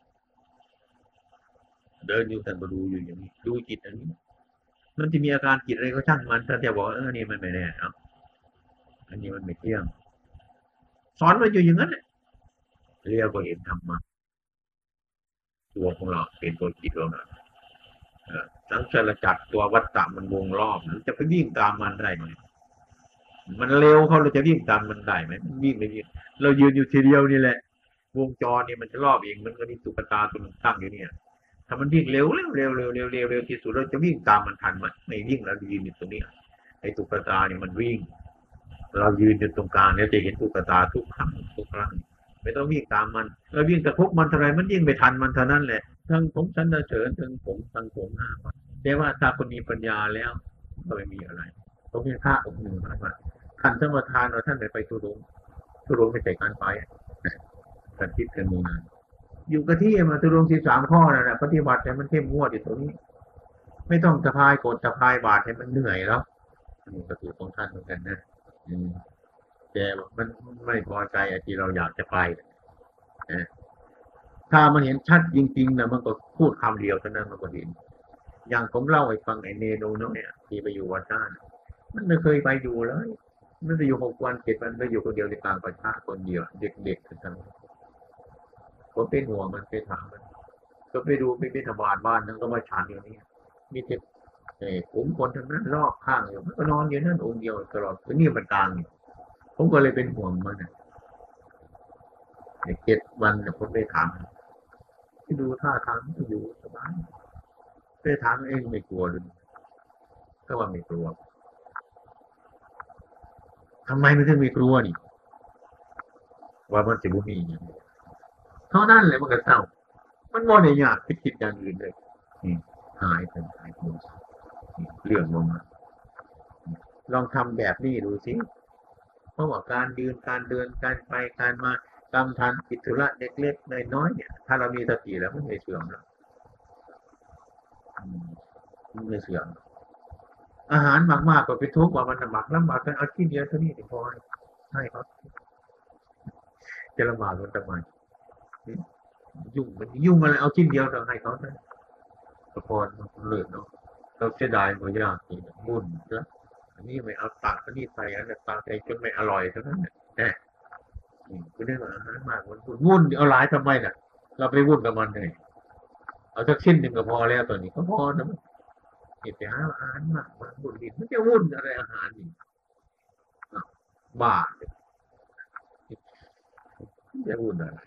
เดินอยู่แต่มาดูอยู่อย่างนี้ดูจิตอันนี้มันจะมีอาการจิตอะไรก็ช่างมันถ้าจะบอกเออนี่มันไม่แน่เนาะอันนี้มันไม่เที่ยงสอนมาอยู่อย่างนั้นเรียกว่าเห็นธรรมะตัวของเราเป็นตัวจิตเราเนี่ยทั้งสารจักรตัววัฏฏะมันวงรอบมันจะไปวิ่งตามมันได้ไหมมันเร็วเขาเราจะวิ่งตามมันได้ไหมมันวิ่งไม่วิ่งเรายืนอยู่ทีเดียวนี่แหละวงจรนี่มันจะรอบเองมันก็มีตุ๊กตาตัวนึงตั้งอยู่เนี่ยถ้ามันวิ่งเร็วเร็วเร็วเร็วเร็วเร็วเร็วที่สุดเราจะวิ่งตามมันทันมันไม่วิ่งแล้วยืนอยู่ตรงนี้ไอ้ตุ๊กตาเนี่ยมันวิ่งเรายืนอยู่ตรงกลางเนี่ยจะเห็นตุ๊กตาทุกครั้งทุกครั้งไม่ต้องวิ่งตามมันเราวิ่งตะคุบมันเท่าไรมันยิ่งไปทันมันเท่านั้นแหละทั้งผมสันเสริญทั้งผมทั้งผมห้าวันแต่ว่าถ้าคนมีปัญญาแล้วก็ไม่มีอะไรเขาเป็นพระองค์หนึ่งมาท่านสมทานว่าท่านไปทุรงทุรงไม่ใช่การไปท่านคิดกันมีนานอยู่กับที่มาทุรงสิบสามข้อนั่นแหละปฏิบัติแต่มันเข้มงวดอยู่ตรงนี้ไม่ต้องสะพายกดสะพายบาทให้มันเหนื่อยแล้วนี่ก็คือของท่านเหมือนกันนะแต่มันไม่พอใจที่เราอยากจะไปถ้ามันเห็นชัดจริงๆนะมันก็พูดคำเดียวเท่านั้นมันก็เห็นอย่างผมเล่าให้ฟังไอ้เนโนเนาะเนี่ยที่ไปอยู่วัดน่านมันไม่เคยไปอยู่เลยมันไปอยู่หกวันเจ็ดวันไปอยู่คนเดียวในกลางประชาคนเดียวเด็กๆทั้งผมเป็นห่วงมันไปถามมันก็ไปดูไปเป็นธบาลบ้านนั้นก็มาฉันอย่างนี้มีเด็กเอ้ผมคนทั้งนั้นรอบข้างอยู่มันก็นอนอยู่นั่นองค์เดียวตลอดนี่มันกลางผมก็เลยเป็นห่วงมันเจ็ดวันผมไปถามที่ดูท่าทางมันอยู่สบายไปถามเองไม่กลัวเลยก็ว่าไม่กลัวทำไมมันถึงไม่กลัวนี่ว่ามันจะบ่มีอย่างนี้เท่านั้นแหละมันก็เศร้ามันบ่ได้ยากไปคิดอย่างอื่นเลยนี่หายไปหายไปเรื่องลงมาลองทำแบบนี้ดูสิเพราะว่าการยืนการเดินการไปการมากำทันกิจธุระเล็กๆน้อยๆเนี่ยถ้าเรามีสติแล้วมันไม่เสื่อมหรอกมันไม่เสื่อมอาหารมากๆก็เป็นทุกข์ว่ามันลำบากลำบากกันเอาชิ้นเดียวเท่านี้พอให้เขาจะลำบากมันทำไมยุ่งมันยุ่งอะไรเอาชิ้นเดียวเราให้เขาได้สะพอนมันเลิศเนาะเราเสียดายมันยากจริงมุ่นแล้วอันนี้ไม่เอาตักอันนี้ใส่อันนั้นตักใส่จนไม่อร่อยเท่านั้นแหละคือเรื่องอาหารมากมันวุ่นเอาหลายทำไมน่ะเราไปวุ่นกับมันเลยเอาสักชิ้นหนึ่งก็พอแล้วตอนนี้ก็พอนะมันเก็บไปหาอาหารมากมันวุ่นดินมันจะวุ่นอะไรอาหารนี่บ้าจะวุ่นอะไร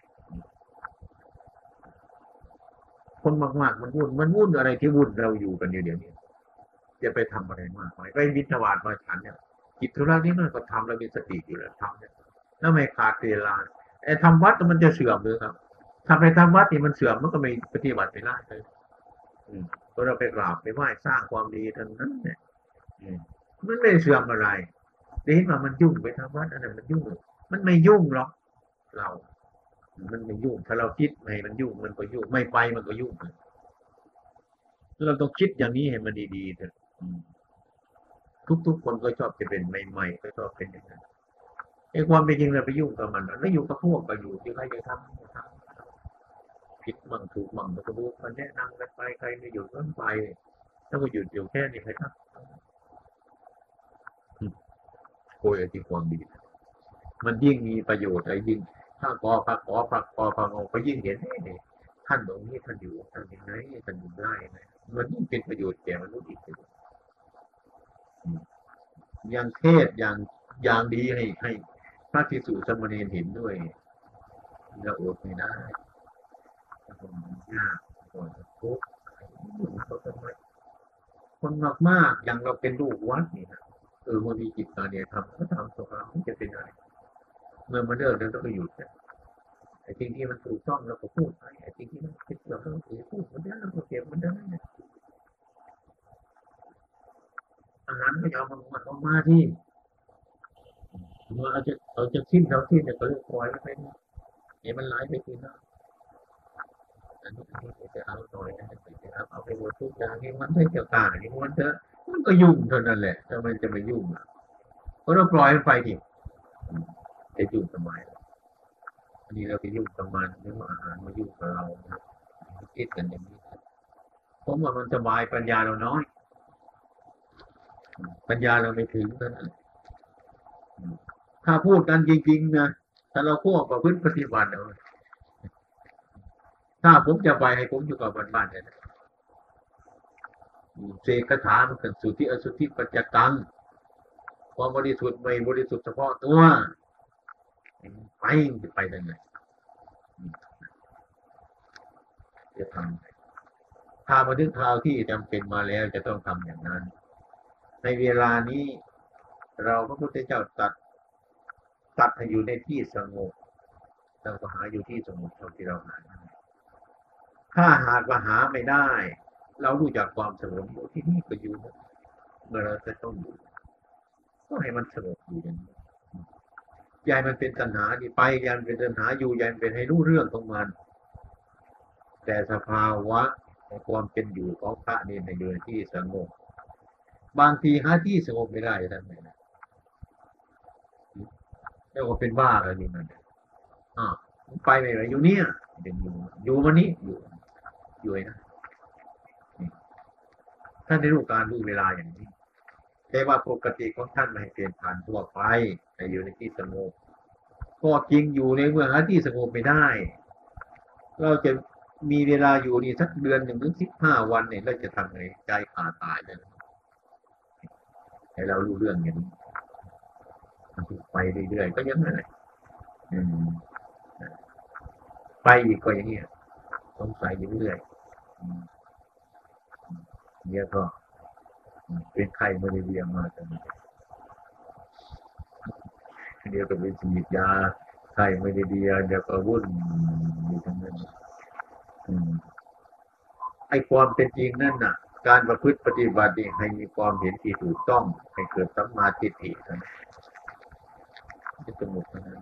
คนมากๆมันวุ่นมันวุ่นอะไรที่วุ่นเราอยู่กันอยู่เดี๋ยวนี้จะไปทำอะไรมากไปไปบิณฑบาตมาฉันเนี่ยกิจธุระนี้มันก็ทำแล้วมีสติอยู่แล้วทำเนี่ยแล้วไม่ขาดเวลาไอ้ทำวัดมันจะเสื่อมเลยครับทำไปทำวัดนี่มันเสื่อมมันก็ไม่ปฏิบัติไปได้เลยก็เราไปกราบไปไหว้สร้างความดีทั้งนั้นเนี่ยมันไม่เสื่อมอะไรเห็นว่ามันยุ่งไปทำวัดอันนั้นมันยุ่งมันไม่ยุ่งหรอกเรามันไม่ยุ่งถ้าเราคิดไม่มันยุ่งมันก็ยุ่งไม่ไปมันก็ยุ่งเราต้องคิดอย่างนี้ให้มันดีๆเถอะทุกๆคนก็ชอบจะเป็นใหม่ๆก็ชอบเป็นอย่างนั้นไอ้ความเป็นจริงเราไปยุ่งกับมันแล้วอยู่กับพวกก็อยู่ที่ใครจะทำทำผิดมั่งถูกมั่งเราก็ดูมันแนะนำกันไปใครไม่อยู่ก็ไปถ้าก็หยุดอยู่แค่นี้ใครทำโอยที่ความดีมันยิ่งมีประโยชน์อะไรยิ่งถ้ากอพักขอพักกอพักงก็ยิ่งเห็นท่านตรงนี้ท่านอยู่ท่านยังไงท่านอยู่ได้ไหมมันยิ่งเป็นประโยชน์แก่มนุษย์อีกอย่างเทศอย่างอย่างดีให้ให้พระภิกษุสามเณรเห็นด้วยเราอดไม่ได้คนยากคนทุกข์คนมากๆอย่างเราเป็นลูกวัดนี่นะเออมันมีจิตตาเนี่ยทำก็ทำสงครามมันจะเป็นอะไรเมื่อมันเลิกแล้วก็หยุดไอ้สิ่งที่มันถูกต้องเราก็พูดไปไอ้สิ่งที่มันผิดเราก็พูดมันได้เราก็เก็บมันได้อาหารก็เอามันมันออกมาที่เมื่อเอาจะเอาจะทิ้งเราทิ้งเนี่ยก็เลยปล่อยไปเนี่ยมันไหลไปทีนะอันนี้อันนี้จะเอาหน่อยนะจะเอาเอาไปหมดทุกอย่างนี่มันไม่เกี่ยวกับนี่มันเถอะมันก็ยุ่งเท่านั้นแหละทำไมจะไม่ยุ่งอ่ะเพราะเราปล่อยไปดิจะยุ่งทำไมอันนี้เราไปยุ่งกับมันเรื่องอาหารมายุ่งกับเรานะคิดกันอย่างนี้ผมว่ามันสบายปัญญาเราน้อยปัญญาเราไม่ถึงนั่นถ้าพูดกันจริงๆนะถ้าเราควบกับพื้นปฏิบัติเอาถ้าผมจะไปให้ผมอยู่กับบ้านๆเนี่ยเสกคาถามันเป็นสุทธิอสุทธิปัจจตังความบริสุทธิ์ไม่บริสุทธิ์เฉพาะตัวไปจะไปได้ไงจะทำถ้ามาถึงคราวที่จำเป็นมาแล้วจะต้องทำอย่างนั้นในเวลานี้เราพระพุทธเจ้าตัดตัดให้อยู่ในที่สงบเราก็หาอยู่ที่สงบเท่าที่เราหาถ้าหากว่าหาไม่ได้เรารู้จักความสงบอยู่ที่นี่ก็อยู่เมื่อเราจะต้องอยู่ก็ให้มันสงบอยู่อย่างนี้ยายมันเป็นตัณหาที่ไปยันเป็นตัณหาอยู่ยันเป็นให้รู้เรื่องของมันแต่สภาวะของความเป็นอยู่ของพระนี่ในอยู่ในที่สงบบางทีหาที่สงบไม่ได้ท่านไหนเรียกว่าเป็นบ้าอะไรนี่มันอ่าไปไม่ไหวอยู่เนี่ยเป็นอยู่อยู่วันนี้อยู่อยู่นะท่านได้รู้การรู้เวลาอย่างนี้แต่ว่าปกติของท่านไม่ให้เปลี่ยนผ่านทั่วไปให้อยู่ในที่สงบก็จริงอยู่ในเมืองหาที่สงบไม่ได้เราจะมีเวลาอยู่นี่สักเดือนหนึ่งถึงสิบห้าวันเนี่ยเราจะทำไงใจขาดตายเลยให้เรารู้เรื่องอย่างนี้ไปเรื่อยๆก็ยังไงไปอีกก็อย่างนี้สงสัยอยู่เรื่อยเนี่ยก็เป็นไข้มาเรียมาจนเดียวก็ไปฉีดยาใช่ไม่ได้เดียวเดี๋ยวก็วุ่นอยู่ทั้งนั้นอืมไอ้ความเป็นจริงนั่นน่ะการประพฤติปฏิบัติให้มีความเห็นที่ถูกต้องให้เกิดสัมมาทิฏฐินั้นจะสงบนั้น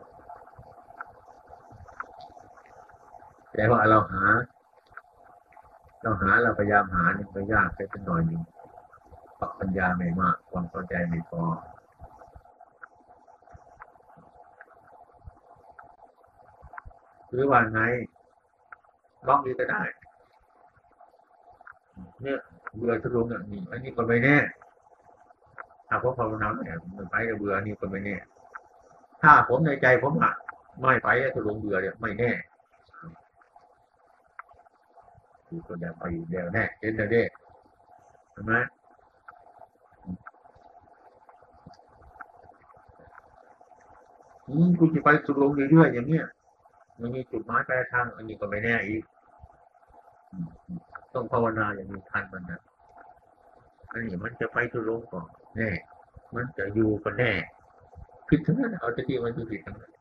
แต่ว่าเราหาเราหาเราพยายามหาเนี่ยก็ยากไปสักหน่อยหนึ่งเพราะปัญญาไม่มากความเข้าใจไม่พอหรือว่าไงบล็อกนี้ก็ได้เนี่ยเบื่อทุรงอ่ะนี่อันนี้ก็ไม่แน่ถ้าผมภาวนาเนี่ยมันไปกับเบื่อนี่ก็ไม่แน่ถ้าผมในใจผมอ่ะไม่ไปทุรงเบื่อเนี่ยไม่แน่คือคนเดียวไปเดียวแน่เห็นเด้ใช่ไหมอืมกูจะไปสุรงเรื่อยๆอย่างเนี้ยมันมีจุดหมายปลายทางอันนี้ก็ไม่แน่อีกต้องภาวนาอย่างมีทันมันนะอันนี้มันจะไปทุรงก่อนแน่มันจะอยู่ก็แน่ผิดทั้งนั้นเอาแต่ที่มันผิดทั้งนั้น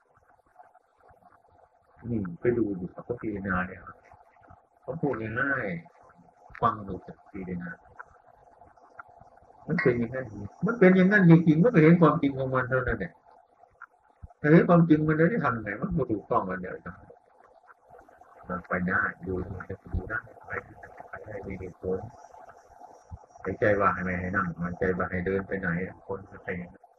นี่ไปดูอยู่กับพระพิจารณาเนี่ยเขาพูดง่ายๆฟังดูจากพิจารณามันเป็นอย่างนั้นมันเป็นอย่างนั้นจริงๆมันก็เห็นความจริงของมันเท่านั้นแหละแต่เห็นความจริงมันได้ทำไงมันก็ถูกต้องกันเดียวกันมันไปได้ดูมันจะดูได้ไปไปได้มีเหตุผลใจว่าให้ไม่ให้นั่งมันใจว่าให้เดินไปไหนคนจะไป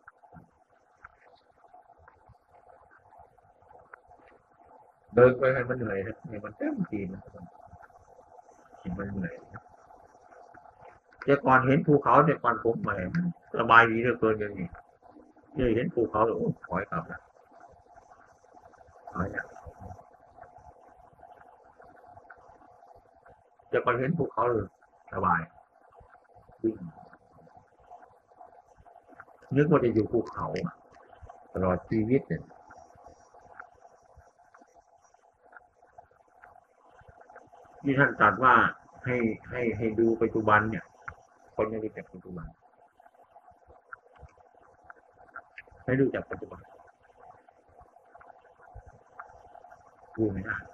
เดินไปให้มันเหนื่อยนะเนี่ยมันเต็มทีนะมันเหนื่อยแต่ก่อนเห็นภูเขาแต่ก่อนผมใหม่สบายดีเหลือเกินอย่างนี้นี่เห็นภูเขาโอ้ถอยกลับนะถอยนะแต่ก่อนเห็นภูเขาเลยสบายนึกว่าจะอยู่ภูเขาตลอดชีวิตเนี่ยที่ท่านตรัสว่าให้ให้ให้ดูปัจจุบันเนี่ยคนไม่รู้จักปัจจุบันให้รู้จักปัจจุบันดูไม่ได้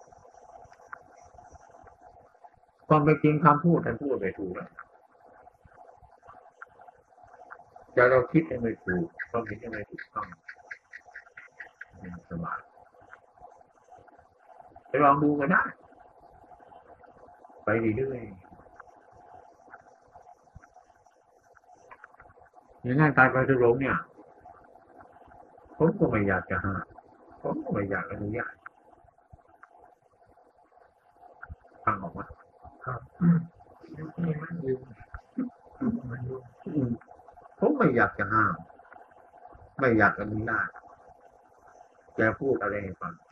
ความเป็นจริงคำพูดท่านพูดไปถูกแล้วจะเราคิดให้ไม่ถูกความคิดให้ไม่ถูกต้องสบายไปลองดูก็ได้ไปเรื่อยๆอย่างนั้นการไปทุรงเนี่ยผมก็ไม่อยากจะห้ามผมก็ไม่อยากอนุญาตฟังออกมาครับผมไม่อยากจะห้ามไม่อยากอนุญาตแกพูดอะไรให้ฟัง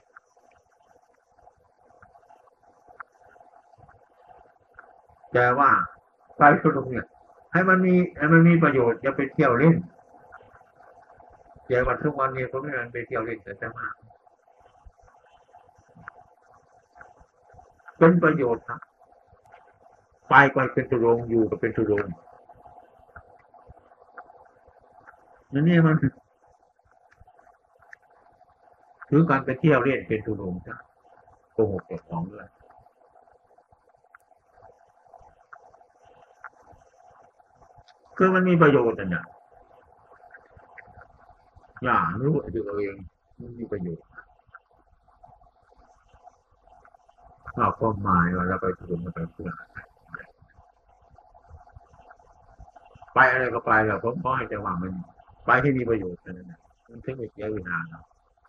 แกว่าไปทุรงเนี่ยให้มันมีให้มันมีประโยชน์อย่าไปเที่ยวเล่นแกว่าทุกวันนี้ผมไม่ได้ไปเที่ยวเล่นแต่จะมากเป็นประโยชน์ครับไปก็เป็นทุรงอยู่ก็เป็นทุรงนั่นนี่มันถือการไปเที่ยวเล่นเป็นทุรงใช่โกหกเจ้าของด้วยคือมันมีประโยชน์เนี่ยอย่ารู้ดูเอาเองมันมีประโยชน์เราก็หมายว่าเราไปทุรงเราไปเพื่อไปอะไรก็ไปเราผมขอให้แต่ว่ามันไปที่มีประโยชน์นั่นแหละมันถึงไม่เสียเวลาเรา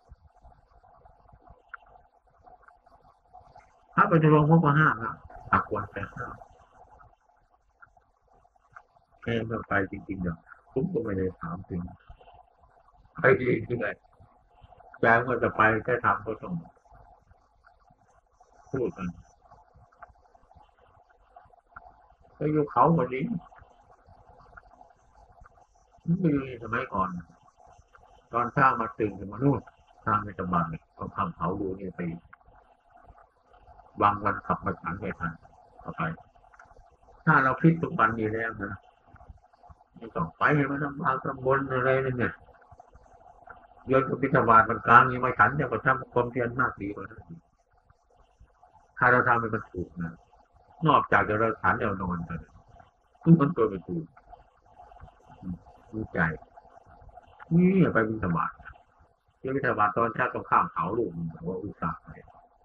ถ้าไปทุรงผมก็ห้ามแล้วตักวันแต่ห้ามแค่ไม่ไปจริงๆเดี๋ยวผมก็ไม่ได้ถามถึงไปดีที่ไหนแจ้งว่าจะไปแค่ทำก็ต้องพูดกันก็อยู่เขาคนนี้มันมีสมัยก่อนตอนเช้ามาตื่นมานู่นทางไม่สบายต้องทำเขาดูนี่ไปบางวันขับมาฉันไม่ทันเอาไปถ้าเราคิดทุกวันนี้แล้วนะไม่ต้องไปมันต้องมาตำบลอะไรเนี่ยโยนบิณฑบาตมันกลางยังไม่ฉันยังก็ทำความเพียรมากดีกว่านั้นถ้าเราทำให้มันถูกนะนอกจากจะเราฉันเรานอนกันมันตัวไม่ถูกรู้ใจนี่ไปบิณฑบาตเดี๋ยวบิณฑบาตตอนเช้าต้องข้ามเขาลูกว่าอุตส่าห์ไป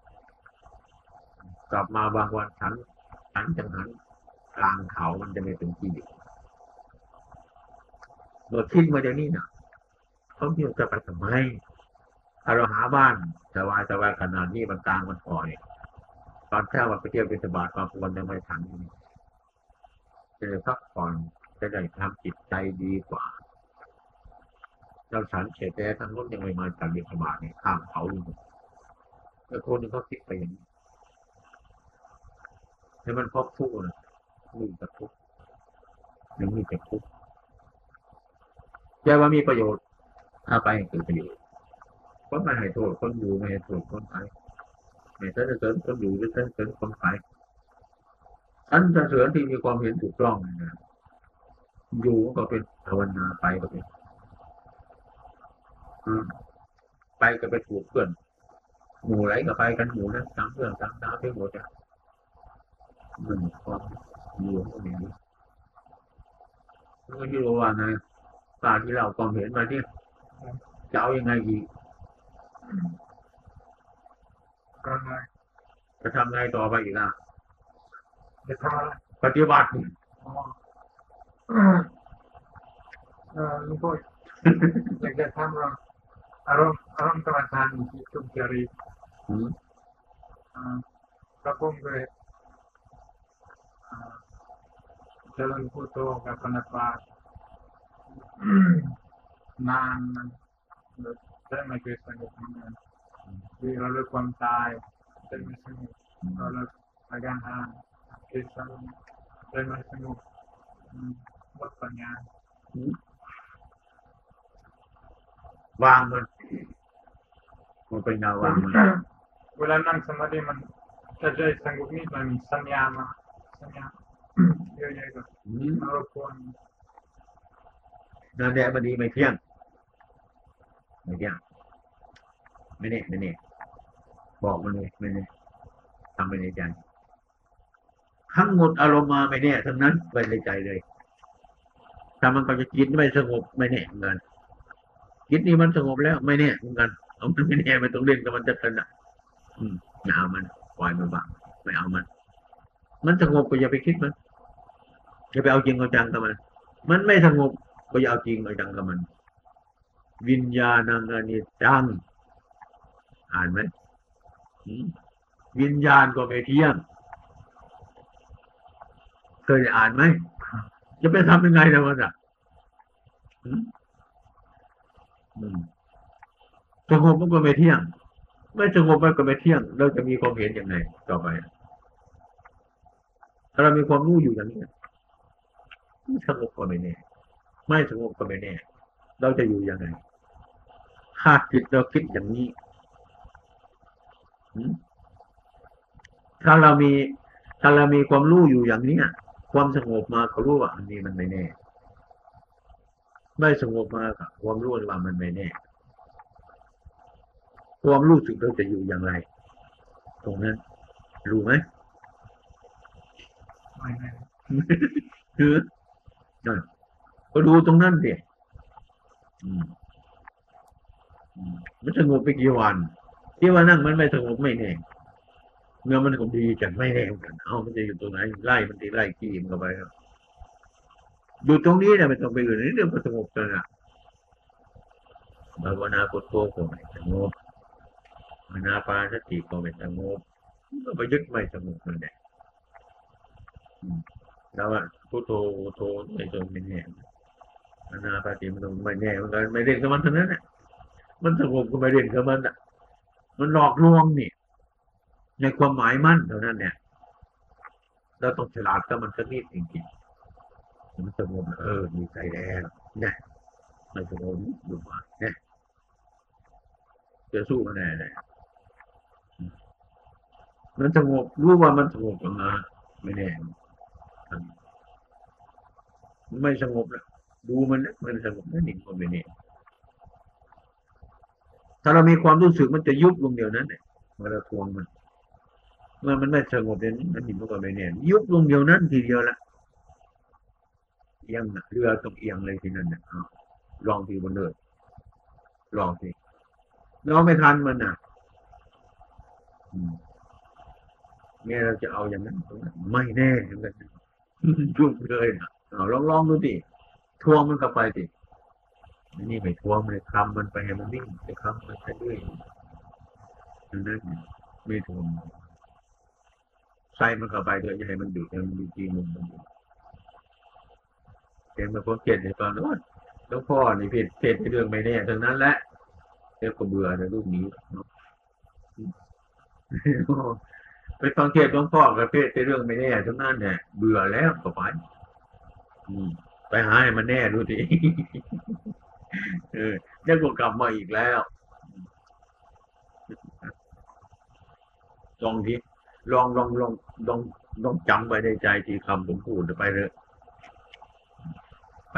กลับมาบางวันฉันฉันจังหันกลางเขามันจะไม่เป็นที่อยู่โดดทิ้งมาเดี๋ยวนี้นะเขาเที่ยวจะไปทำไมถ้าเราหาบ้านสบายสบายขนาดนี้มันกลางมันปล่อยตอนเช้าว่าไปเที่ยวบิณฑบาตบางวันยังไม่ฉันจะได้พักผ่อนจะได้ทำจิตใจดีกว่าเราฉันเฉยแต่ทั้งนู้นยังไม่มาจากบิณฑบาตเนี่ยข้ามเขาอยู่แต่คนนึงเขาคิดไปอย่างนี้ให้มันพบทุกข์นะมีแต่ทุกข์ยังมีแต่ทุกข์แต่ว่ามีประโยชน์ถ้าไปคือประโยชน์ก็ไม่ให้โทษคนอยู่ไม่ให้โทษคนไปไม่ใช่จะเสริญคนอยู่หรือเสริญคนไปอันจะเสริญที่มีความเห็นถูกต้องนะอยู่ก็เป็นภาวนาไปก็เป็นไปก็ไปถูกเพื่อนหมู่ไหนก็ไปกันหมู่นั้นตามเพื่อนตามตามไปหมดอ่ะมันความอยู่ก็อย่างนี้ก็ที่รู้ว่าไงป่าที่เราความเห็นมาเนี่ยจะเอายังไงดีจะทำไงต่อไปอีกอ่ะจะทำปฏิบัติลุงพ่ออยากจะทำเราอารมณ์อารมณ์กรรมฐานที่ทุกจริตกระผมเลยเจริญพุทโธกับปฏิบัตินานได้ไม่เคยสงบเหมือนกันที่เราเลิกความตายได้ไม่สงบเราเลิกอาการทางคิดสงบได้ไม่สงบหมดปัญญาวางมันมันเป็นแนววางมันเวลานั่งสมาธิมันจะใจสงบนิดมันมีสัญญามาสัญญาเยอะๆก็เราควรนั่นแหละมันดีไม่เที่ยงไม่เที่ยงไม่เนี่ยไม่เนี่ยบอกมันเลยไม่เนี่ยทำไปในใจทั้งหมดอารมณ์มาไม่เนี่ยทั้งนั้นไปในใจเลยถ้ามันก็จะจิตไม่สงบไม่เนี่ยเหมือนกันจิตนี้มันสงบแล้วไม่เนี่ยเหมือนกันเอามันไม่เนี่ยไม่ต้องเล่นกับมันจะเป็นอ่ะอืมอย่าเอามันปล่อยมันบ้างไม่เอามันมันสงบก็อย่าไปคิดมันอย่าไปเอาจริงเอาจังกับมันมันไม่สงบก็อย่าเอาจริงเอาจังกับมันวิญญาณังอนิจจังอ่านไหมวิญญาณก็ไม่เที่ยงเคยอ่านไหมจะไปทำยังไงนะมันอ่ะสงบมันก็ไม่เที่ยงไม่สงบมันก็ไม่เที่ยงเราจะมีความเห็นยังไงต่อไปถ้าเรามีความรู้อยู่อย่างนี้สงบก็ไม่แน่ไม่สงบก็ไม่แน่เราจะอยู่ยังไงถ้าจิตเราคิดอย่างนี้ถ้าเรามีถ้าเรามีความรู้อยู่อย่างนี้ความสงบมาเขารู้ว่าอันนี้มันไม่แน่ไม่สงบมาความรู้ว่ามันไม่แน่ความรู้สึกเราจะอยู่อย่างไรตรงนั้นรู้ไหมไม่ไม่คือก็ดูตรงนั้นสิมันสงบไปกี่วันที่ว่านั่งมันไม่สงบไม่แน่เมื่อมันคงดีจังไม่แน่กันเอามันจะอยู่ตรงไหนไล่มันตีไล่ขี้มันเข้าไปอยู่ตรงนี้เนี่ยไม่ต้องไปอื่นนี่เรื่องสงบกันอ่ะภาวนาพุทโธก็ไม่สงบอานาปานสติก็ไม่สงบก็ไปยึดไม่สงบนั่นแหละแล้วว่าพุทโธพุทโธไม่ตรงไม่แน่อานาปานสติมันไม่แน่มันก็ไม่เล่นกับมันเท่านั้นแหละมันสงบก็ไม่เล่นกับมันอ่ะมันหลอกลวงนี่ในความหมายมั่นเท่านั้นเนี่ยเราต้องฉลาดกับมันสักนิดจริงๆมันสงบเออมีใจแล้วเนี่ยไม่สงบดูมาเนี่ยจะสู้มันแน่เลยมันสงบรู้ว่ามันสงบออกมาไม่แน่ไม่สงบแล้วดูมันมันสงบนั่นเองก็ไม่แน่ถ้าเรามีความรู้สึกมันจะยุบลงเดียวนั้นเนี่ยเวลาทวงมันเมื่อมันไม่สงบเดี๋ยวนี้มันหินมันก็ไม่แน่นยุบลงเดียวนั้นทีเดียวละเอียงนะเรือต้องเอียงเลยทีนั้นเนี่ยเอาลองทีบนเรือลองทีลองไม่ทันมันน่ะอืมเนี่ยเราจะเอาอย่างนั้นตรงนั้นไม่แน่เหมือนกันยุบเลยนะเอาลองลองดูดิทวงมันเข้าไปดินี่ไม่ทวงมันคำมันไปให้มันนิ่งไปคำมันไปเรื่อยนั่นนั่นไม่ทวงใส่มันเข้าไปเดี๋ยวจะให้มันดุให้มันมีจีมุมมันดุเห็นมันพอเกลียดในตอนนู้นหลวงพ่อนี่ผิดเทศในเรื่องไม่แน่ทั้งนั้นแหละเดี๋ยวก็เบื่อในรูปนี้เนาะไปฟังเทศหลวงพ่อกับเทศในเรื่องไม่แน่ทั้งนั้นเนี่ยเบื่อแล้วก็ไปอืมไปหาให้มันแน่ดูสิเออเดี๋ยวก็กลับมาอีกแล้วลองทีลองลองลองลองลองจำไปในใจที่คำผมพูดไปเลยไป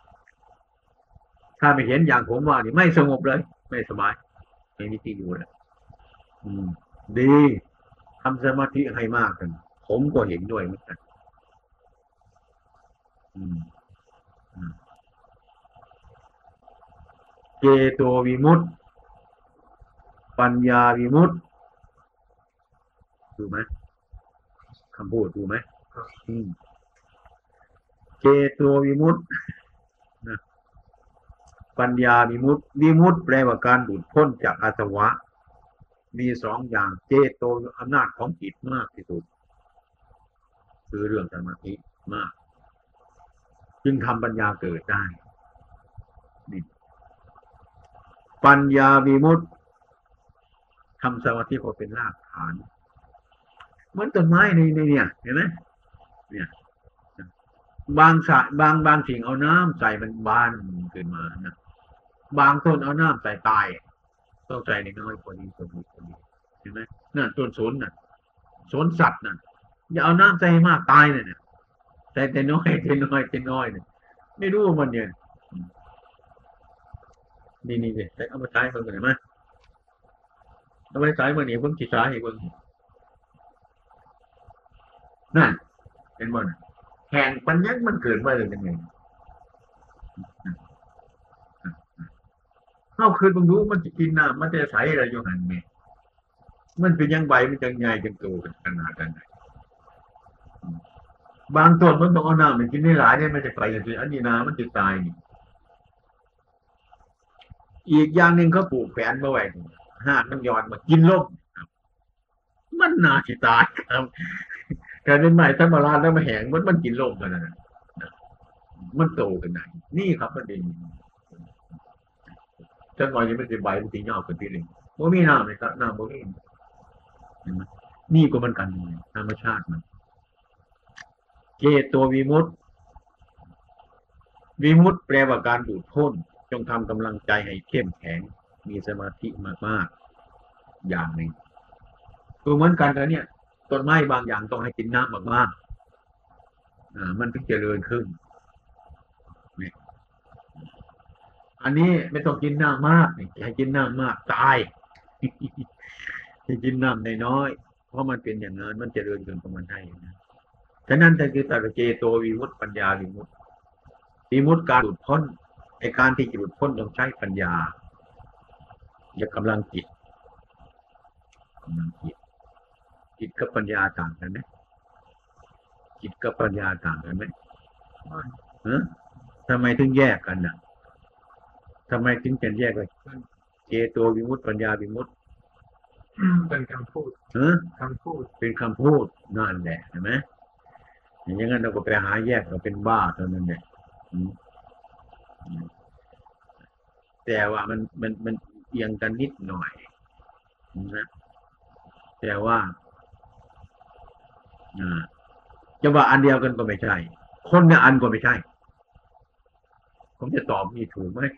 ถ้าไม่เห็นอย่างผมว่านี่ไม่สงบเลยไม่สบายไม่มีที่อยู่เลยอืมดีทำสมาธิให้มากกันผมก็เห็นด้วยเหมือนกันอืมอืมเจโตวิมุตติปัญญาวิมุตติถูกไหมคำพูดถูกไหมอืมเจโตวิมุตตินะปัญญาวิมุตติวิมุตติแปลว่าการหลุดพ้นจากอาสวะมีสองอย่างเจโตอำนาจของจิตมากที่สุดคือเรื่องสมาธิมากจึงทำปัญญาเกิดได้นี่ปัญญาวิมุตติทำสมาธิพอเป็นรากฐานเหมือนต้นไม้ในในเนี่ยเห็นไหมเนี่ยบางสะบางบางสิ่งเอาน้ำใส่มันบานขึ้นมานะบางต้นเอาน้ำใส่ตายต้องใส่ในน้อยกว่านี้กว่านี้กว่านี้เห็นไหมนั่นต้นสนน่ะสนสัตว์น่ะอย่าเอาน้ำใส่มากตายเนี่ยใส่แต่น้อยแต่น้อยแต่น้อยเนี่ยไม่รู้ว่ามันเนี่ยนี่นี่เลยเอามาใช้เพิ่งกันไหมเอาไปใช้เมื่อนี้เพิ่งกีดใช้เพิ่งนั่นเป็นบ่นแห่งปัญญามันเกิดมาเลยยังไงเข้าคืนบางรู้มันจะกินน้ำมันจะใส่อะไรอยู่หันไหมมันเป็นยังใบมันจังใหญ่จังโตกันขนาดนั้นบางต้นมันต้องเอาน้ำมันกินได้หลายเนี่ยมันจะไปอย่างที่อันนี้นามันจะตายนี่อีกอย่างหนึ่งเขาปลูกแฝนมาไว้ห้ามันย้อนมากินล่มมันน่าจะตายครับการเป็นใหม่ธรรมราชแล้วมาแหงมันมันกินล่มกันนะมันโตกันไหนนี่ครับมันเป็นจังหวะนี้มันจะใบมันตีเงากันทีหนึ่งโมมีน้ำเลยครับน้ำโมมีนี่ก็มันกันธรรมชาติมันเจโตวิมุตติวิมุตติแปลว่าการดูดพ้นจงทำกำลังใจให้เข้มแข็งมีสมาธิมากๆอย่างหนึ่งคือเหมือนกันนะเนี่ยต้นไม้บางอย่างต้องให้กินน้ำมากๆอ่ามันถึงจะเจริญขึ้นอันนี้ไม่ต้องกินน้ำมากให้กินน้ำมากตายให้กินน้ำน้อยเพราะมันเป็นอย่างนั้นมันจเจริญจนของมันได้นะฉะนั้นแต่คือตัดเจโตวิมุตติปัญญาวิมุตติวิมุตติการหลุดพ้นในการที่จะหลุดพ้นต้องใช้ปัญญาอย่ากำลังจิตกำลังจิตจิตกับปัญญาต่างกันไหมจิตกับปัญญาต่างกันไหมฮะทำไมถึงแยกกันน่ะทำไมถึงจะแยกเลยเจโตวิมุตติปัญญาวิมุตติเป็นคำพูดฮะคำพูดเป็นคำพูดนั่นแหละเห็นไหมอย่างนั้นเราก็ไปหาแยกเราเป็นบ้าเท่านั้นแหละแต่ว่ามันมันมันเอียงกันนิดหน่อยนะแต่ว่าจะว่าอันเดียวกันก็ไม่ใช่คนเนี่ยอันก็ไม่ใช่ผมจะตอบมีถูกไหม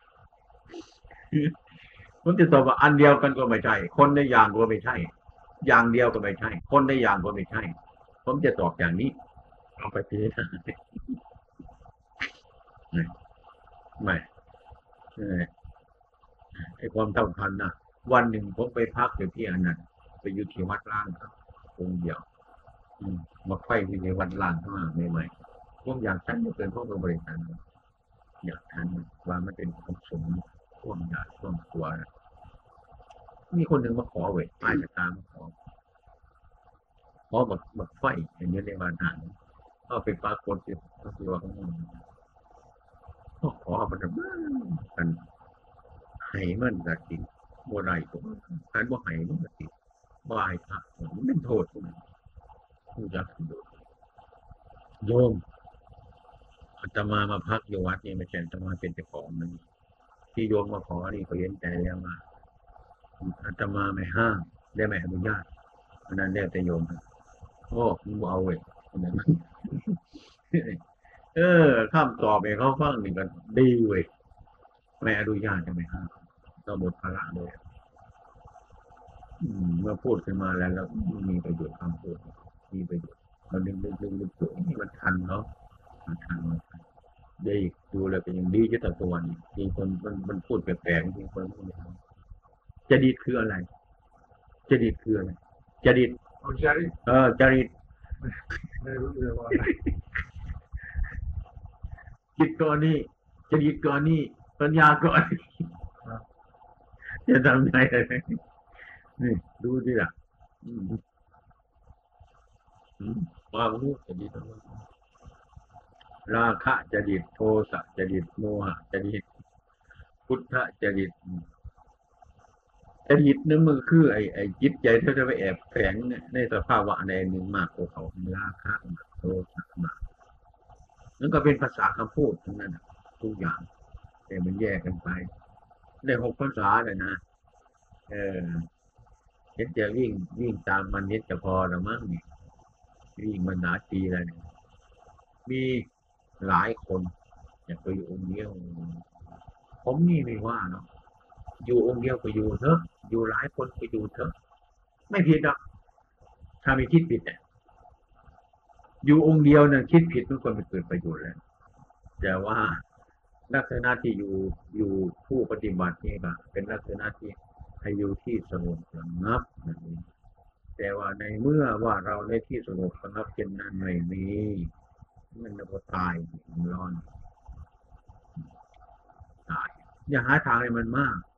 ผมจะตอบว่าอันเดียวกันก็ไม่ใช่คนในอย่างก็ไม่ใช่อย่างเดียวก็ไม่ใช่คนในอย่างก็ไม่ใช่ผมจะตอบอย่างนี้เอาไปพิจารณาไม่ไม่ไอ้ความสำคัญนะวันหนึ่งผมไปพักอยู่ที่อันนั้นไปอยู่ที่วัดล่างครับองค์เดียว อืมมาไฟที่ในวัดล่างข้างล่างใหม่ๆผมอยากฉันจะเป็นพวกบริการอยากทันว่ามันเป็นของสมท่วมยาท่วมตัวนะมีคนหนึ่งมาขอเว้ยป้ายจะตามมาขอขอแบบแบบไฟอย่างนี้ในบ้านหางก็ไปปรากฏอยู่ก็คือว่าเขาขอมันจะกันให้มันกะติบ่ได้ตัวการบ่ให้มันกะติบ่ายพระมันเป็นโทษผู้จักโยมอาตมามาพักอยู่วัดนี่ไม่ใช่อาตมาเป็นเจ้าของมันที่โยมมาขอนี่เขาเห็นใจแล้วว่าอาตมาไม่ห้ามได้ไม่อนุญาตอันนั้นแล้วแต่โยมโอ้มึงเอาเว้ยเออข้ามตอบไปเขาฟังนี่ก็ดีเว้ยไม่อนุญาตจะไม่ห้ามก็หมดภาระเลยเมื่อพูดขึ้นมาแล้วแล้วมีประโยชน์คำพูดมีประโยชน์มันดึงดึงดึงดึงตัวนี้มันทันเนาะมันทันมันทันดีดูเลยเป็นอย่างดีจะต่อตัวนี้จริงคนมันมันพูดแปลกๆจริงคนไม่ทำจดิตคืออะไรจดิตคืออะไรจดิตโอ้จาริตเออจริตไม่รู้เรื่องว่าอะไรจิตก่อนนี่จดิตก่อนนี่ปัญญาก่อนจะทำไงนี่ดูดิล่ะความรู้จดิตราคะจดิตโทสะจดิตโมหะจดิตพุทธจดิตจดิตนั่นมันคือไอ้ไอ้จิตใจที่จะไปแอบแฝงในสภาวะใดหนึ่งมากกว่าเขาราคะโทสะมากนั่นก็เป็นภาษาคำพูดทั้งนั้นทุกอย่างแต่มันแยกกันไปได้หกภาษาเลยนะเออเห็นจะวิ่งวิ่งตามมันเห็นจะพอแล้วมั้งนี่วิ่งมันหนาปีแล้วเนี่ยมีหลายคนอยากไปอยู่องค์เดียวผมนี่ไม่ว่าเนาะอยู่องค์เดียวก็อยู่เถอะอยู่หลายคนก็อยู่เถอะไม่ผิดหรอกถ้าไม่คิดผิดเนี่ยอยู่องค์เดียวเนี่ยคิดผิดทุกคนไปเกิดประโยชน์แล้วแต่ว่าลักษณะที่อยู่อยู่ผู้ปฏิบัตินี่ก็เป็นลักษณะที่ให้อยู่ที่สงบระงับนั่นเองแต่ว่าในเมื่อว่าเราในที่สงบระงับเช่นนั้นไม่มีมันก็ตายร้อนตายอย่าหาทางให้มันมาก